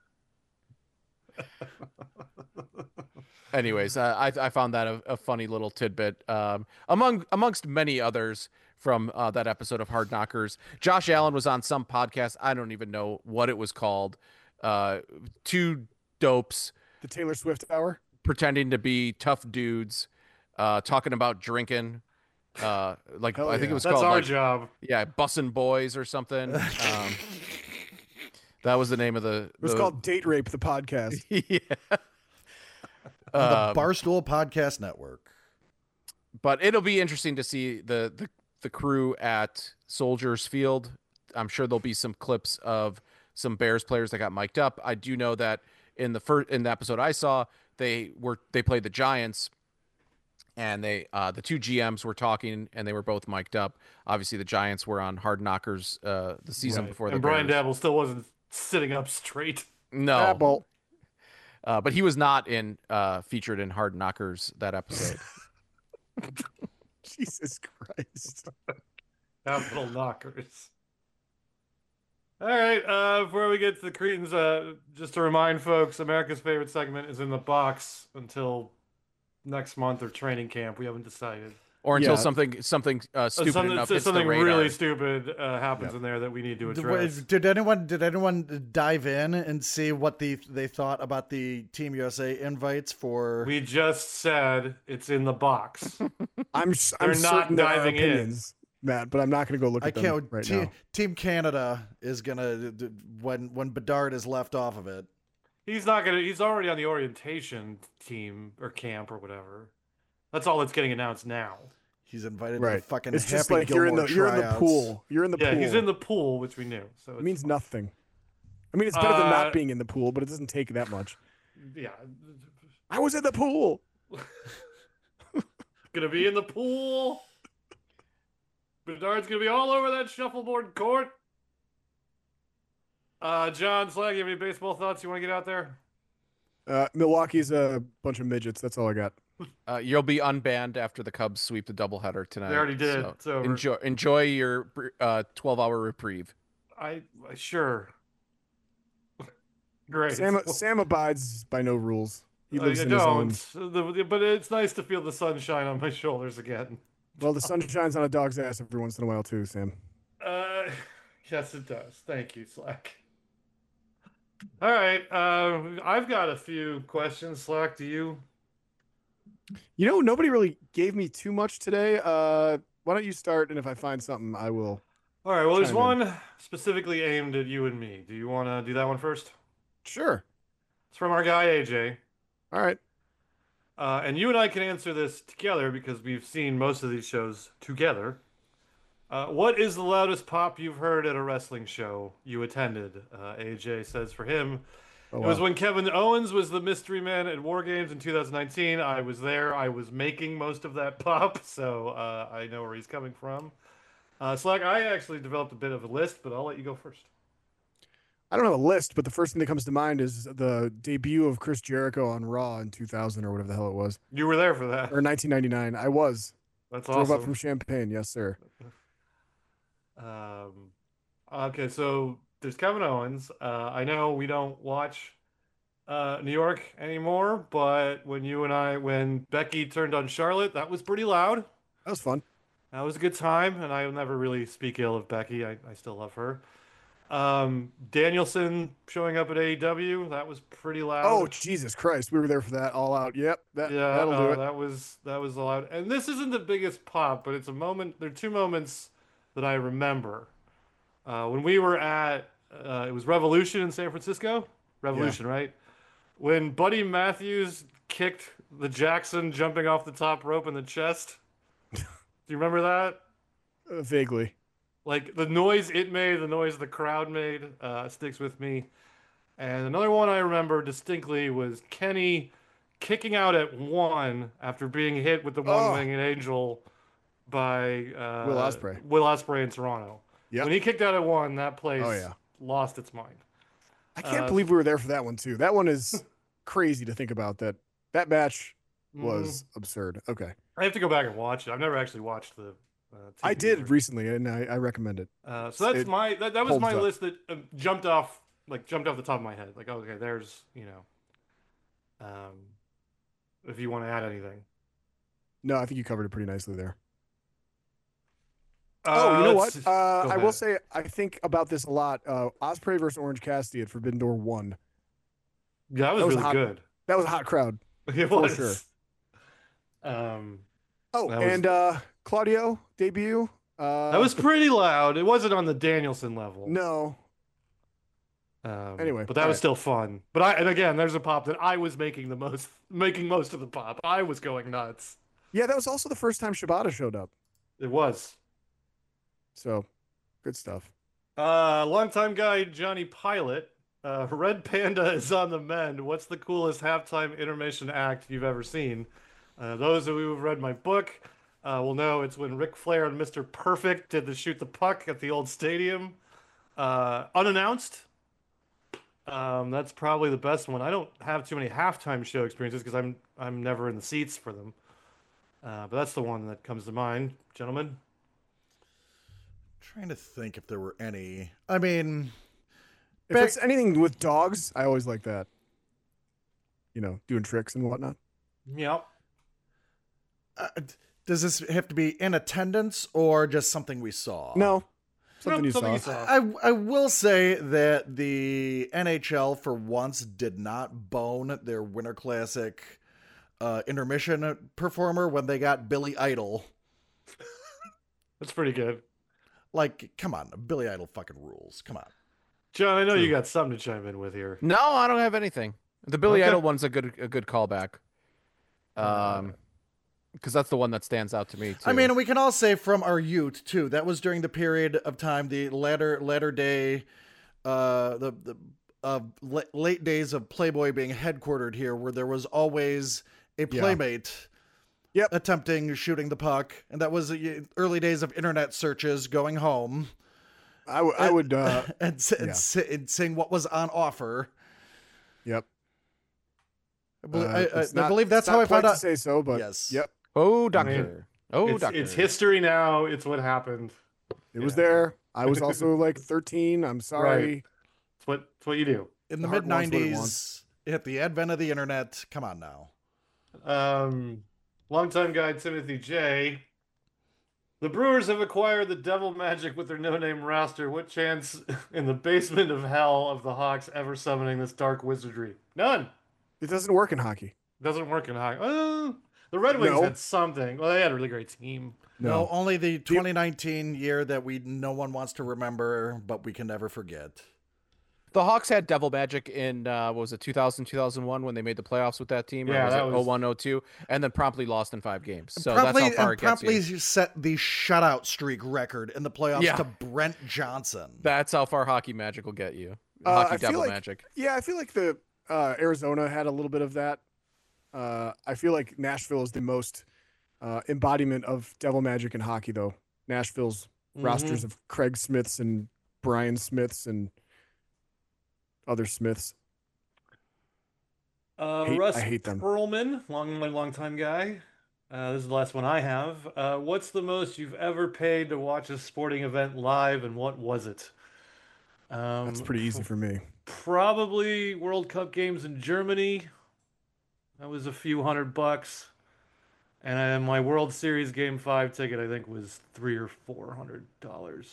Anyways, uh, I I found that a, a funny little tidbit um, among amongst many others from uh, that episode of Hard Knockers. Josh Allen was on some podcast. I don't even know what it was called. Uh, two dopes The Taylor Swift hour. pretending to be tough dudes, uh, talking about drinking. Uh, like Hell I think yeah. it was That's called our like, job. yeah, bussin' boys or something. Um, that was the name of the. It was the- called Date Rape, the podcast. yeah. On Um, the Barstool Podcast Network. but it'll be interesting to see the, the the crew at Soldiers Field. I'm sure there'll be some clips of some Bears players that got mic'd up. I do know that in the first in the episode I saw, they were they played the Giants, and they uh, the two G Ms were talking, and they were both mic'd up. Obviously, the Giants were on Hard Knockers uh, the season Right. before the and Brian Bears. Dabble still wasn't sitting up straight. No, Apple. uh, but he was not in uh, featured in Hard Knockers that episode. Jesus Christ. Capital knockers. All right. Uh, before we get to the Cretans, uh, just to remind folks, America's favorite segment is in the box until next month or training camp. We haven't decided. Or until Yeah. something something uh, stupid something enough hits something the radar. really stupid uh, happens Yep. in there that we need to Did, address. did anyone did anyone dive in and see what the they thought about the Team U S A invites for? We just said it's in the box. I'm s- I'm They're not certain there are diving in. opinions, Matt, but I'm not going to go look I at them can't. right team, now. Team Canada is gonna d- when when Bedard is left off of it. He's not gonna. He's already on the orientation team or camp or whatever. That's all that's getting announced now. He's invited to Right. the fucking It's Happy just like you're in Gilmore the you're in the tryouts. pool. You're in the Yeah, pool. he's in the pool, which we knew. So It it's means fine. nothing. I mean, it's better than Uh, not being in the pool, but it doesn't take that much. Yeah, I was in the pool. gonna be in the pool. Bedard's gonna be all over that shuffleboard court. Uh, John Slag, you have any baseball thoughts you want to get out there? Uh, Milwaukee's a bunch of midgets. That's all I got. Uh, you'll be unbanned after the Cubs sweep the doubleheader tonight. They already did. so It's over. enjoy enjoy your uh, twelve hour reprieve. I I- sure. Great. Sam Sam abides by no rules. He I- lives I in his own. don't. The- but it's nice to feel the sunshine on my shoulders again. Well, the sun shines on a dog's ass every once in a while too, Sam. Uh, yes, it does. Thank you, Slack. All right. Uh, I've got a few questions. Slack, do you? You know, nobody really gave me too much today. Uh, why don't you start? And if I find something, I will. All right. Well, there's Chime in. one specifically aimed at you and me. Do you want to do that one first? Sure. It's from our guy A J. All right. Uh, and you and I can answer this together because we've seen most of these shows together. Uh, what is the loudest pop you've heard at a wrestling show you attended? Uh, A J says for him, Oh, it was wow. when Kevin Owens was the mystery man at War Games in two thousand nineteen. I was there. I was making most of that pop, so uh, I know where he's coming from. Uh, Slack, I actually developed a bit of a list, but I'll let you go first. I don't have a list, but the first thing that comes to mind is the debut of Chris Jericho on Raw in two thousand or whatever the hell it was, You were there for that. or nineteen ninety-nine. I was. That's Drove awesome. up from Champaign. Yes, sir. Um, okay, so there's Kevin Owens. Uh, I know we don't watch uh, New York anymore, but when you and I, when Becky turned on Charlotte, that was pretty loud. That was fun. That was a good time, and I'll never really speak ill of Becky. I, I still love her. Um, Danielson showing up at A E W, that was pretty loud. Oh, Jesus Christ. We were there for that all out. Yep. That, yeah, that'll do uh, it. that was that was loud. And this isn't the biggest pop, but it's a moment. There are two moments that I remember. Uh, when we were at, uh, it was Revolution in San Francisco. Revolution, right? When Buddy Matthews kicked the Jackson jumping off the top rope in the chest. Do you remember that? Uh, vaguely. Like the noise it made, the noise the crowd made, uh, sticks with me. And another one I remember distinctly was Kenny kicking out at one after being hit with the Oh. one-winged angel by uh, Will Ospreay. Will Ospreay in Toronto. Yep. When he kicked out at one, that place Oh, yeah. lost its mind. I can't Uh, believe we were there for that one, too. That one is crazy to think about. That that match was absurd. Okay. Mm, I have to go back and watch it. I've never actually watched the. Uh, I T V did version. recently, and I, I recommend it. Uh, so that's It my that, that was holds my up. list that uh, jumped off like jumped off the top of my head. Like okay, there's you know, um, if you want to add anything. No, I think you covered it pretty nicely there. Oh, you know what? let's- Uh, go I will ahead. say I think about this a lot. Uh, Osprey versus Orange Cassidy at Forbidden Door one. Yeah, that was, that was really hot. good. That was a hot crowd. It for was. sure. Um, Oh, That was- and uh, Claudio debut. Uh, that was pretty loud. It wasn't on the Danielson level. no. Um, Anyway, but that all was right. still fun. But I and again, there's a pop that I was making the most, making most of the pop. I was going nuts. Yeah, that was also the first time Shibata showed up. It was. So, good stuff. Uh, longtime guy Johnny Pilot. Uh, Red Panda is on the mend. What's the coolest halftime intermission act you've ever seen? Uh, those of you who've read my book uh, will know it's when Ric Flair and Mister Perfect did the shoot the puck at the old stadium, uh, unannounced. Um, that's probably the best one. I don't have too many halftime show experiences because I'm I'm never in the seats for them. Uh, but that's the one that comes to mind, gentlemen. Trying to think if there were any. I mean, If back- it's anything with dogs, I always like that. You know, doing tricks and whatnot. Yep. uh, does this have to be in attendance or just something we saw? No, something Nope, you something saw. you saw. I, I will say that the N H L for once did not bone their Winter Classic uh, intermission performer when they got Billy Idol. That's pretty good. Like, come on, Billy Idol fucking rules. Come on. John, I know you got something to chime in with here. No, I don't have anything. The Billy Okay. Idol one's a good a good callback. Um, because that's the one that stands out to me too. I mean, we can all say from our youth too. That was during the period of time, the latter latter day, uh, the the uh, la- late days of Playboy being headquartered here, where there was always a Yeah. playmate. Yep. Attempting shooting the puck, and that was the early days of internet searches, going home I, w- I would. Uh, and, s- and, yeah. s- and seeing what was on offer. yep. I, bel- Uh, I, I, it's I not- believe that's it's how not I found polite out. to say so, but Yes. yep, oh, I mean, doctor. Oh, it's, doctor. it's history now. It's what happened. it was Yeah. there. I was also like thirteen. I'm sorry. It's what it's what you do. In the The heart mid wants what it nineties, wants. at the advent of the internet. Come on now. Um, longtime guy Timothy J. The Brewers have acquired the Devil Magic with their no-name roster. What chance in the basement of hell of the Hawks ever summoning this dark wizardry? None. It doesn't work in hockey. Doesn't work in hockey. Uh, the Red Wings No. had something. Well, they had a really great team. No, only the twenty nineteen year that we no one wants to remember, but we can never forget. The Hawks had Devil Magic in uh, what was it, two thousand, two thousand one when they made the playoffs with that team? Or Yeah, was that it was- oh one, oh two, and then promptly lost in five games. So promptly, that's how far and it gets promptly you. set the shutout streak record in the playoffs Yeah. to Brent Johnson. That's how far Hockey Magic will get you. Uh, Hockey I feel Devil like- Magic. Yeah, I feel like the uh, Arizona had a little bit of that. Uh, I feel like Nashville is the most uh, embodiment of devil magic in hockey, though. Nashville's Mhm. rosters of Craig Smiths and Brian Smiths and other Smiths. Uh, Hate- Russ I hate them. Perlman, long, long time guy. Uh, this is the last one I have. Uh, what's the most you've ever paid to watch a sporting event live, and what was it? Um, That's pretty easy for me. Probably World Cup games in Germany. That was a few hundred bucks. And uh, my World Series Game Five ticket, I think, was three or four hundred dollars.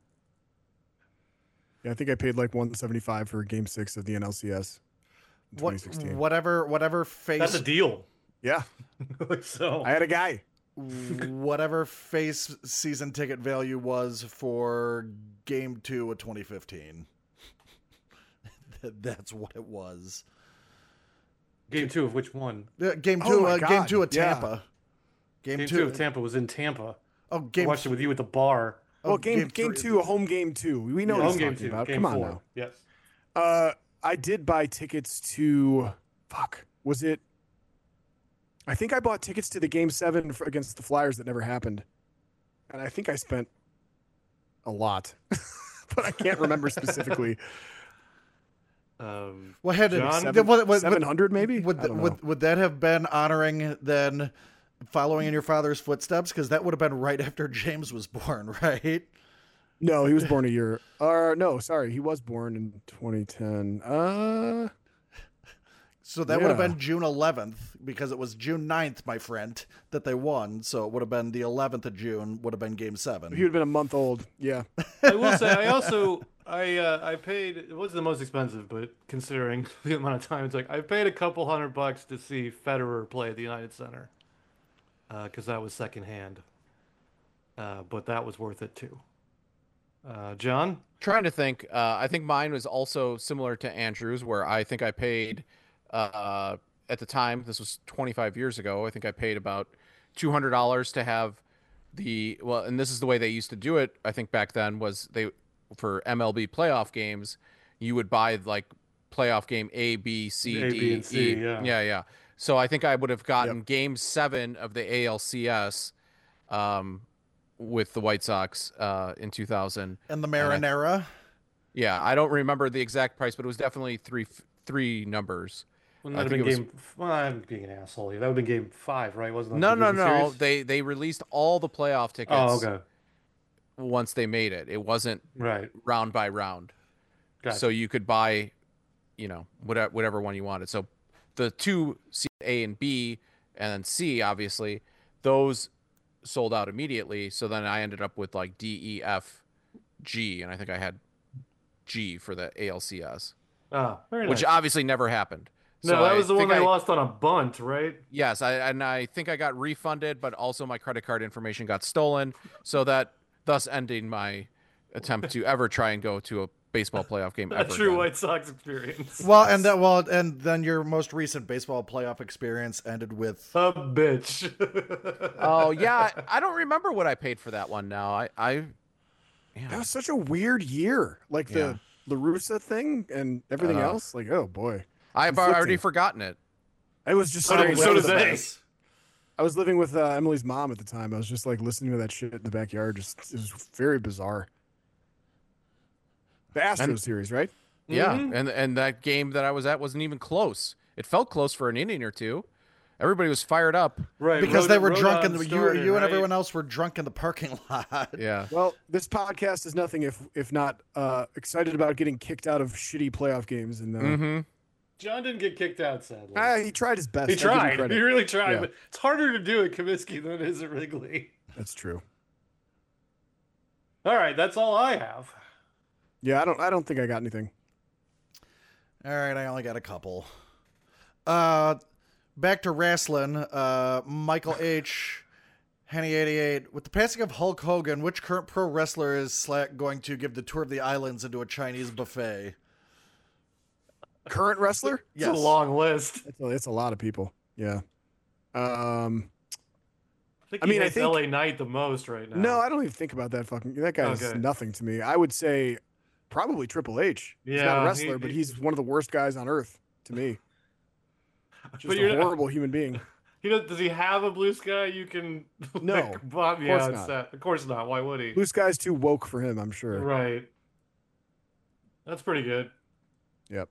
Yeah, I think I paid like one seventy five for Game Six of the N L C S in What, twenty sixteen. whatever, whatever That's face, a deal. Yeah, so I had a guy. whatever face season ticket value was for Game Two of twenty fifteen. That's what it was. game two of which one? Uh, Game Oh Two, my uh, Game God, Two of yeah. Tampa. Game, Game two, two of Tampa was in Tampa. Oh, I game. watched it with you at the bar. oh, Well, game game, three- two, a home game two. We know Home what he's game talking two. about. Game Come on four. now. Yes. Uh, I did buy tickets to. Fuck. Was it? I think I bought tickets to the game seven for, against the Flyers that never happened, and I think I spent a lot, but I can't remember specifically. Um, Well, had John? it, Seven would, would, seven hundred maybe. would, I don't know. would, would that have been honoring then following in your father's footsteps? Because that would have been right after James was born, right? No, he was born a year. Or no, sorry, he was born in twenty ten. Uh, So that would have Yeah. been June eleventh, because it was June ninth, my friend, that they won. So it would have been the eleventh of June, would have been game seven. he would have been a month old. Yeah. I will say, I also I uh, I paid. It wasn't the most expensive, but considering the amount of time it took, I paid a couple hundred bucks to see Federer play at the United Center, because that was secondhand. Uh, but that was worth it too. Uh, John, Trying to think. Uh, I think mine was also similar to Andrew's, where I think I paid uh, at the time. This was twenty-five years ago. I think I paid about two hundred dollars to have the well, and this is the way they used to do it. I think back then was they for M L B playoff games, you would buy like playoff game A, B, C, A, D, B, and C, E. yeah. yeah, yeah. So I think I would have gotten Yep. game seven of the A L C S um, with the White Sox uh, in two thousand. And the And I- Marinara. Yeah, I don't remember the exact price, but it was definitely three three numbers. Wouldn't I that have think been it was- game? Well, I'm being an asshole here. That would have been game five, right? Wasn't that No, the no, Division no. Series? They they released all the playoff tickets Oh, okay. once they made it. It wasn't Right. round by round. Gotcha. So you could buy, you know, whatever whatever one you wanted. So the two C, A and B, and then C, obviously, those sold out immediately. So then I ended up with like D, E, F, G, and I think I had G for the A L C S, Oh, very which nice. obviously never happened. No, So that I was the one think they I- lost on a bunt, right? Yes, I, and I think I got refunded, but also my credit card information got stolen, so that thus ending my attempt to ever try and go to a baseball playoff game A ever. true again. White Sox experience. Well, and that well, and then your most recent baseball playoff experience ended with A bitch. Oh yeah, I I don't remember what I paid for that one. Now I, I, That yeah, was such a weird year. Like Yeah. the LaRussa thing and everything Uh, else. Like, oh boy. I've conflicting. already forgotten it. It was just So, strange. so I, does was, they. I was living with uh, Emily's mom at the time. I was just like listening to that shit in the backyard. Just it was very bizarre. The Astros And- series, right? Yeah, Mhm. and and that game that I was at wasn't even close. It felt close for an inning or two. Everybody was fired up. Right. because Rod- they were drunk Rodon and you started, you and right? everyone else were drunk in the parking lot. Yeah. Well, this podcast is nothing if if not uh, excited about getting kicked out of shitty playoff games. And uh, Mm-hmm. John didn't get kicked out, sadly. ah, he tried his best. he I give him tried. credit. He really tried. Yeah. But it's harder to do at Comiskey than it is at Wrigley. That's true. All right, that's all I have. Yeah, I don't. I don't think I got anything. All right, I only got a couple. Uh, back to wrestling. Uh, Michael H. Henny eighty-eight. With the passing of Hulk Hogan, which current pro wrestler is Slack going to give the tour of the islands into a Chinese buffet? Current wrestler? It's a long list. That's a, that's a lot of people. Yeah. Um. I, think I he mean, I hates think- L A Knight the most right now. No, I don't even think about that fucking. That guy's Okay. nothing to me. I would say probably Triple H. He's not Yeah, a wrestler, he- but he- he's one of the worst guys on earth to me. Just But a you're not- horrible human being. He does, does he have a blue sky you can No, like, Bob, of yeah, course it's not. that. Of course not. Why would he? Blue Sky's too woke for him, I'm sure. Right. That's pretty good. Yep.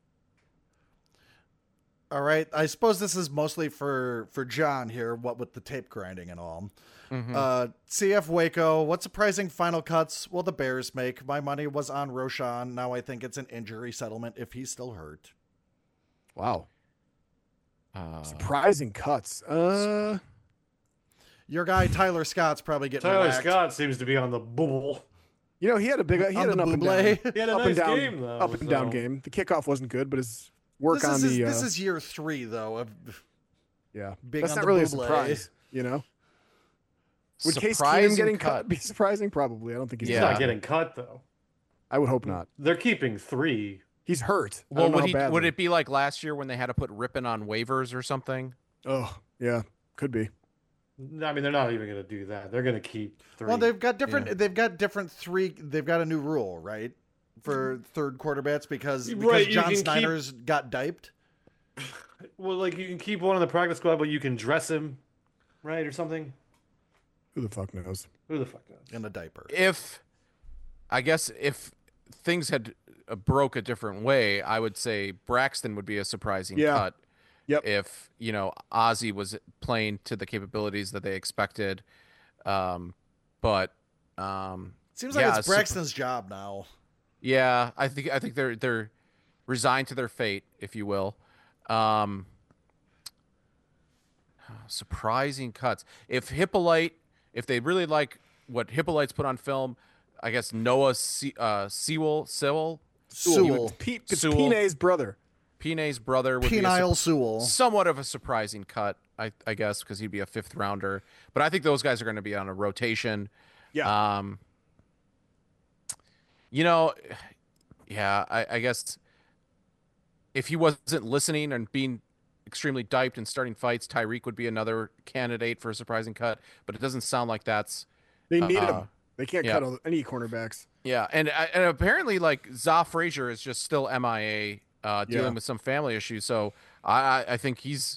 All right, I suppose this is mostly for for John here. What with the tape grinding and all. Mhm. Uh, C F Waco. What surprising final cuts will the Bears make? My money was on Roshan. Now I think it's an injury settlement if he's still hurt. Wow. Uh, Surprising cuts. Uh, Your guy Tyler Scott's probably getting Tyler whacked. Scott seems to be on the bubble. you know, he had a big, he On had the an up and buble. down, He had a up nice and down, game though. up and down so- game. The kickoff wasn't good, but his work This on is the, his, uh, this is year three though. Of, yeah, being that's on not the really a buble. surprise, you know. Would Case Keenum surprising getting cut. cut be surprising? Probably. I don't think he's. He's Yeah. not getting cut though. I would hope not. They're keeping three. He's hurt. I Well, don't know would how he? badly. Would it be like last year when they had to put Rippin on waivers or something? Oh, yeah, could be. I mean, they're not even going to do that. They're going to keep three. well, they've got different. Yeah. They've got different three. They've got a new rule, right, for third quarterbacks because because Right, you John can keep- Snyder's got diped. Well, like you can keep one on the practice squad, but you can dress him, right, or something. Who the fuck knows? Who the fuck knows? In a diaper. If I guess if things had uh, broke a different way, I would say Braxton would be a surprising Yeah. cut. Yep. If you know Ozzy was playing to the capabilities that they expected, um, but um, Seems like yeah, it's sup- Braxton's job now. yeah, I think I think they're they're resigned to their fate, if you will. Um, surprising cuts. If Hippolyte, if they really like what Hippolyte's put on film, I guess Noah Se- uh, Sewell, Sewell, Sewell. Pete, it's Sewell. Pine's brother. Pine's brother would be a Penile sur- Sewell. somewhat of a surprising cut, I, I guess, because he'd be a fifth rounder. But I think those guys are going to be on a rotation. Yeah. Um, you know, yeah, I, I guess if he wasn't listening and being extremely diped and starting fights, Tyreek would be another candidate for a surprising cut. But it doesn't sound like that's They need uh, him. They can't yeah. cut all, any cornerbacks. yeah. And and apparently, like Za Frazier is just still M I A, uh, dealing Yeah. with some family issues. So I I- I think he's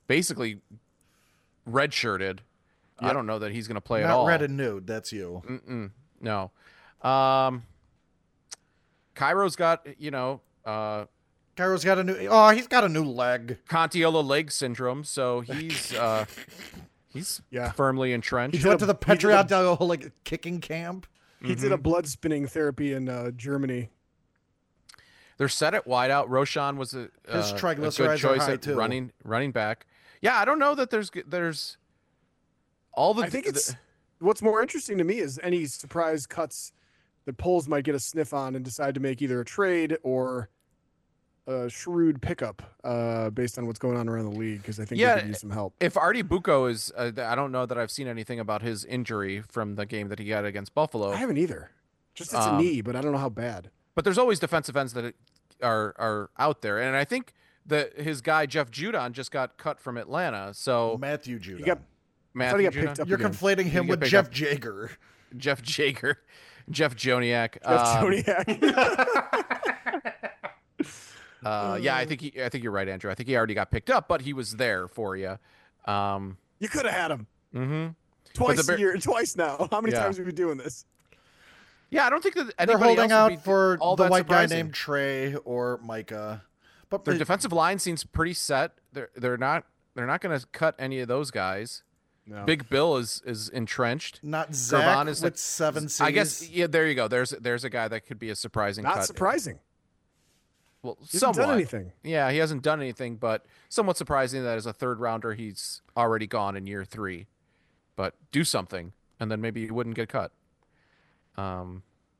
basically redshirted. I Yep. don't know that he's going to play at Not all. red and nude. That's you. Mm-mm, no. Um, Cairo's got, you know, uh, Cairo's got a new. Oh, he's got a new leg. Contiola leg syndrome, so he's uh, he's Yeah. firmly entrenched. He went to the he did a- Patriot like kicking camp. He did a blood spinning therapy in uh, Germany. They're set at wideout. Roshan was a, His uh, a triglycerides good are choice high, at too. running running back. Yeah, I don't know that there's there's all the. I think it's the- what's more interesting to me is any surprise cuts that polls might get a sniff on and decide to make either a trade or a shrewd pickup uh, based on what's going on around the league, because I think Yeah, they could use some help. if Artie Bucco is, uh, I don't know that I've seen anything about his injury from the game that he had against Buffalo. I haven't either. Just it's Um, a knee, but I don't know how bad. But there's always defensive ends that are are out there, and I think that his guy Jeff Judon just got cut from Atlanta. So Matthew Judon. He got, I thought Matthew he got Judon? picked up You're again. conflating him get with picked Jeff up. Jager. Jeff Jager, Jeff Joniak. Jeff Um, Joniak. uh, yeah, I think he, I think you're right, Andrew. I think he already got picked up, but he was there for you. Um, You could have had him hmm twice the a Bear- year, twice now. How many Yeah. times have we been doing this? Yeah, I don't think that They're anybody holding else would out be for all the that white guy surprising. named Trey or Micah. But Their uh, defensive line seems pretty set. They're they're not they're not going to cut any of those guys. No. Big Bill is is entrenched. not Zach Gurvan is with a- seven C's. I guess yeah. There you go. There's there's a guy that could be a surprising Not cut. surprising. Well, He hasn't somewhat. done anything. Yeah, he hasn't done anything, but somewhat surprising that as a third rounder, he's already gone in year three. But do something, and then maybe he wouldn't get cut. Um.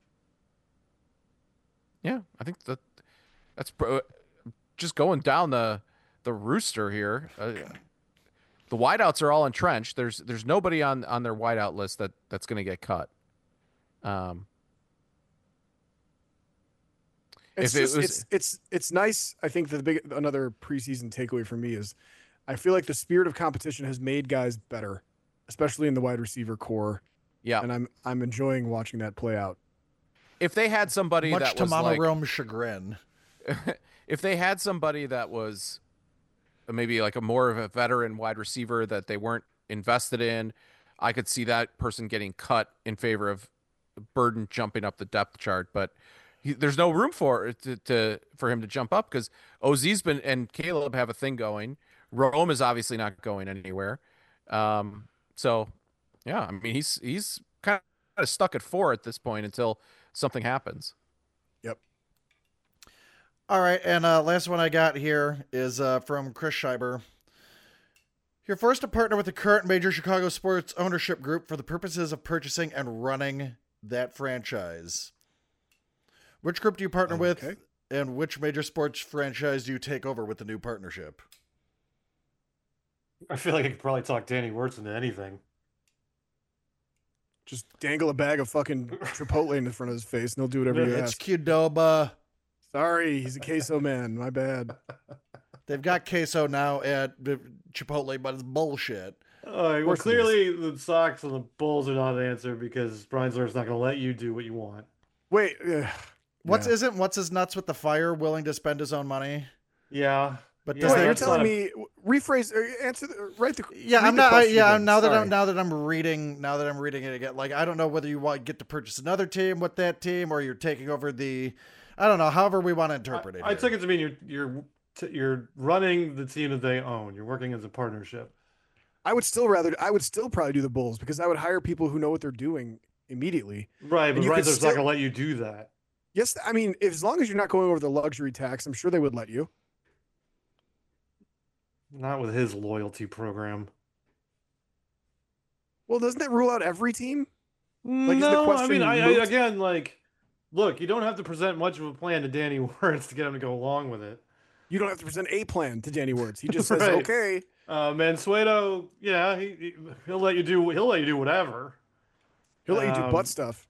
Yeah, I think that that's pro- just going down the the rooster here. Uh, the wideouts are all entrenched. There's there's nobody on on their wideout list that that's going to get cut. Um. It's If it just, was- it's it's it's nice. I think the big another preseason takeaway for me is I feel like the spirit of competition has made guys better, especially in the wide receiver core, Yeah. and I'm I'm enjoying watching that play out. If they had somebody much that to was Mama like, Rome's chagrin. if they had somebody that was maybe like a more of a veteran wide receiver that they weren't invested in, I could see that person getting cut in favor of Burden jumping up the depth chart. But he, there's no room for it to, to for him to jump up because O Z's been and Caleb have a thing going. Rome is obviously not going anywhere. Um, so yeah, I mean he's he's kind of stuck at four at this point until something happens. Yep. All right, and uh, last one I got here is uh, from Chris Scheiber. You're forced to partner with the current major Chicago sports ownership group for the purposes of purchasing and running that franchise. Which group do you partner with, Okay. and which major sports franchise do you take over with the new partnership? I feel like I could probably talk Danny Wirtz into anything. Just dangle a bag of fucking Chipotle in front of his face, and he'll do whatever you It's ask. Qdoba. Sorry, he's a queso man. My bad. They've got queso now at uh, Chipotle, but it's bullshit. All right, well, course it clearly the Sox and the Bulls are not the answer because Brian Zer's not going to let you do what you want. Wait. Uh, What's yeah. isn't what's his nuts with the fire willing to spend his own money? Yeah. But Yeah, does Wait, that- you're that's telling not a- me rephrase, uh, answer, the, write the. Yeah, read I'm the not. I, question yeah, again. now that Sorry. I'm now that I'm reading now that I'm reading it again, like I don't know whether you want get to purchase another team with that team or you're taking over the. I don't know. However, we want to interpret it. I, I here. took it to mean you're you're t- you're running the team that they own. You're working as a partnership. I would still rather. I would still probably do the Bulls because I would hire people who know what they're doing immediately. Right, but you Brian could Zer's not still- going to let you do that. Yes, I mean, if, as long as you're not going over the luxury tax, I'm sure they would let you. Not with his loyalty program. Well, doesn't that rule out every team? Like, is the no, I question mean, I, I moot? again, like, look, you don't have to present much of a plan to Danny Wirtz to get him to go along with it. You don't have to present a plan to Danny Wirtz. He just says, Right. "Okay." Uh, Mansueto, yeah, he, he he'll let you do he'll let you do whatever. He'll let you do Um, butt stuff.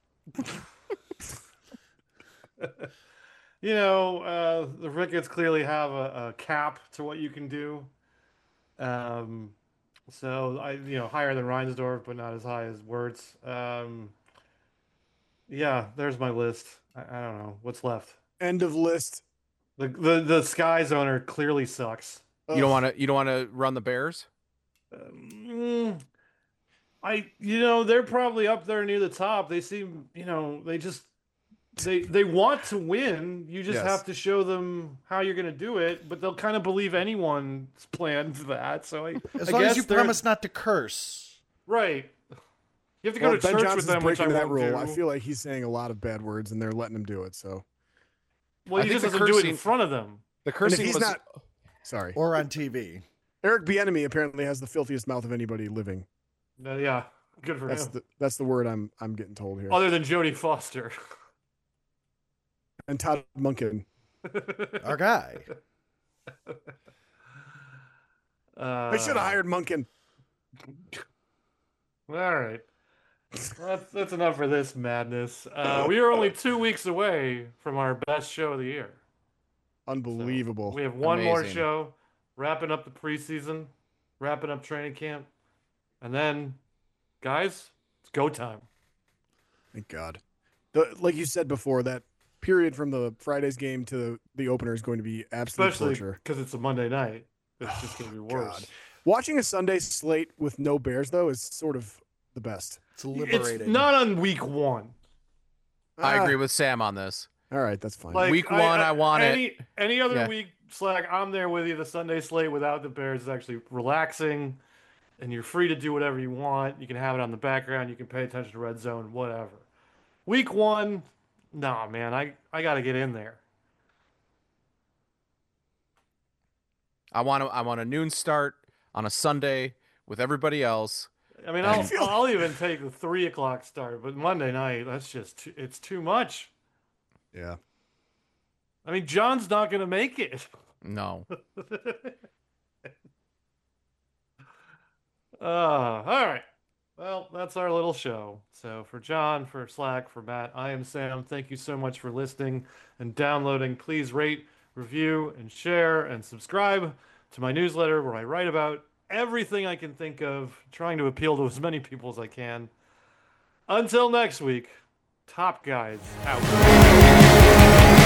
You know, uh, the Ricketts clearly have a, a cap to what you can do. Um, so I, you know, higher than Reinsdorf, but not as high as Wirtz. Um, yeah, there's my list. I, I don't know what's left. End of list. The the the Skies owner clearly sucks. You don't want to. You don't want to run the Bears. Um, I, you know, they're probably up there near the top. They seem, you know, they just they they want to win. You just Yes. have to show them how you're going to do it. But they'll kind of believe anyone's plan to that. So I, As I long guess as you they're- promise not to curse. right? You have to go Well, to Ben church with Johnson's them, which I breaking that won't rule. do. I feel like he's saying a lot of bad words, and they're letting him do it. So, well, I he think just the doesn't do it in cursing- front of them. The and if cursing he's was not, sorry, Or on T V. Eric Bieniemy apparently has the filthiest mouth of anybody living. Uh, yeah, good for That's him. the that's the word I'm I'm getting told here. Other than Jodie Foster. And Todd Munkin. Our guy. Uh, I should have hired Munkin. All right. Well, that's, that's enough for this madness. Uh, we are only two weeks away from our best show of the year. Unbelievable. We have one more Amazing. show, wrapping up the preseason, wrapping up training camp, and then, guys, it's go time. Thank God. The, like you said before, that period from the Friday's game to the opener is going to be absolute Especially torture. because it's a Monday night. It's just going to be worse. God. Watching a Sunday slate with no Bears, though, is sort of the best. It's liberating. It's not on week one. I Ah, agree with Sam on this. All right, that's fine. Like Week one, I want it. any, Any other Yeah. week, Slack, I'm there with you. The Sunday slate without the Bears is actually relaxing, and you're free to do whatever you want. You can have it on the background. You can pay attention to Red Zone, whatever. Week one, nah, man, I, I got to get in there. I want to. I want a noon start on a Sunday with everybody else. I mean, I I'll, feel- I'll even take the three o'clock start, but Monday night, that's just too, it's too much. yeah. I mean, John's not going to make it. No. Uh, all right. Well, that's our little show. So for John, for Slack, for Matt, I am Sam. Thank you so much for listening and downloading. Please rate, review, and share, and subscribe to my newsletter where I write about everything I can think of, trying to appeal to as many people as I can. Until next week, Top Guys out.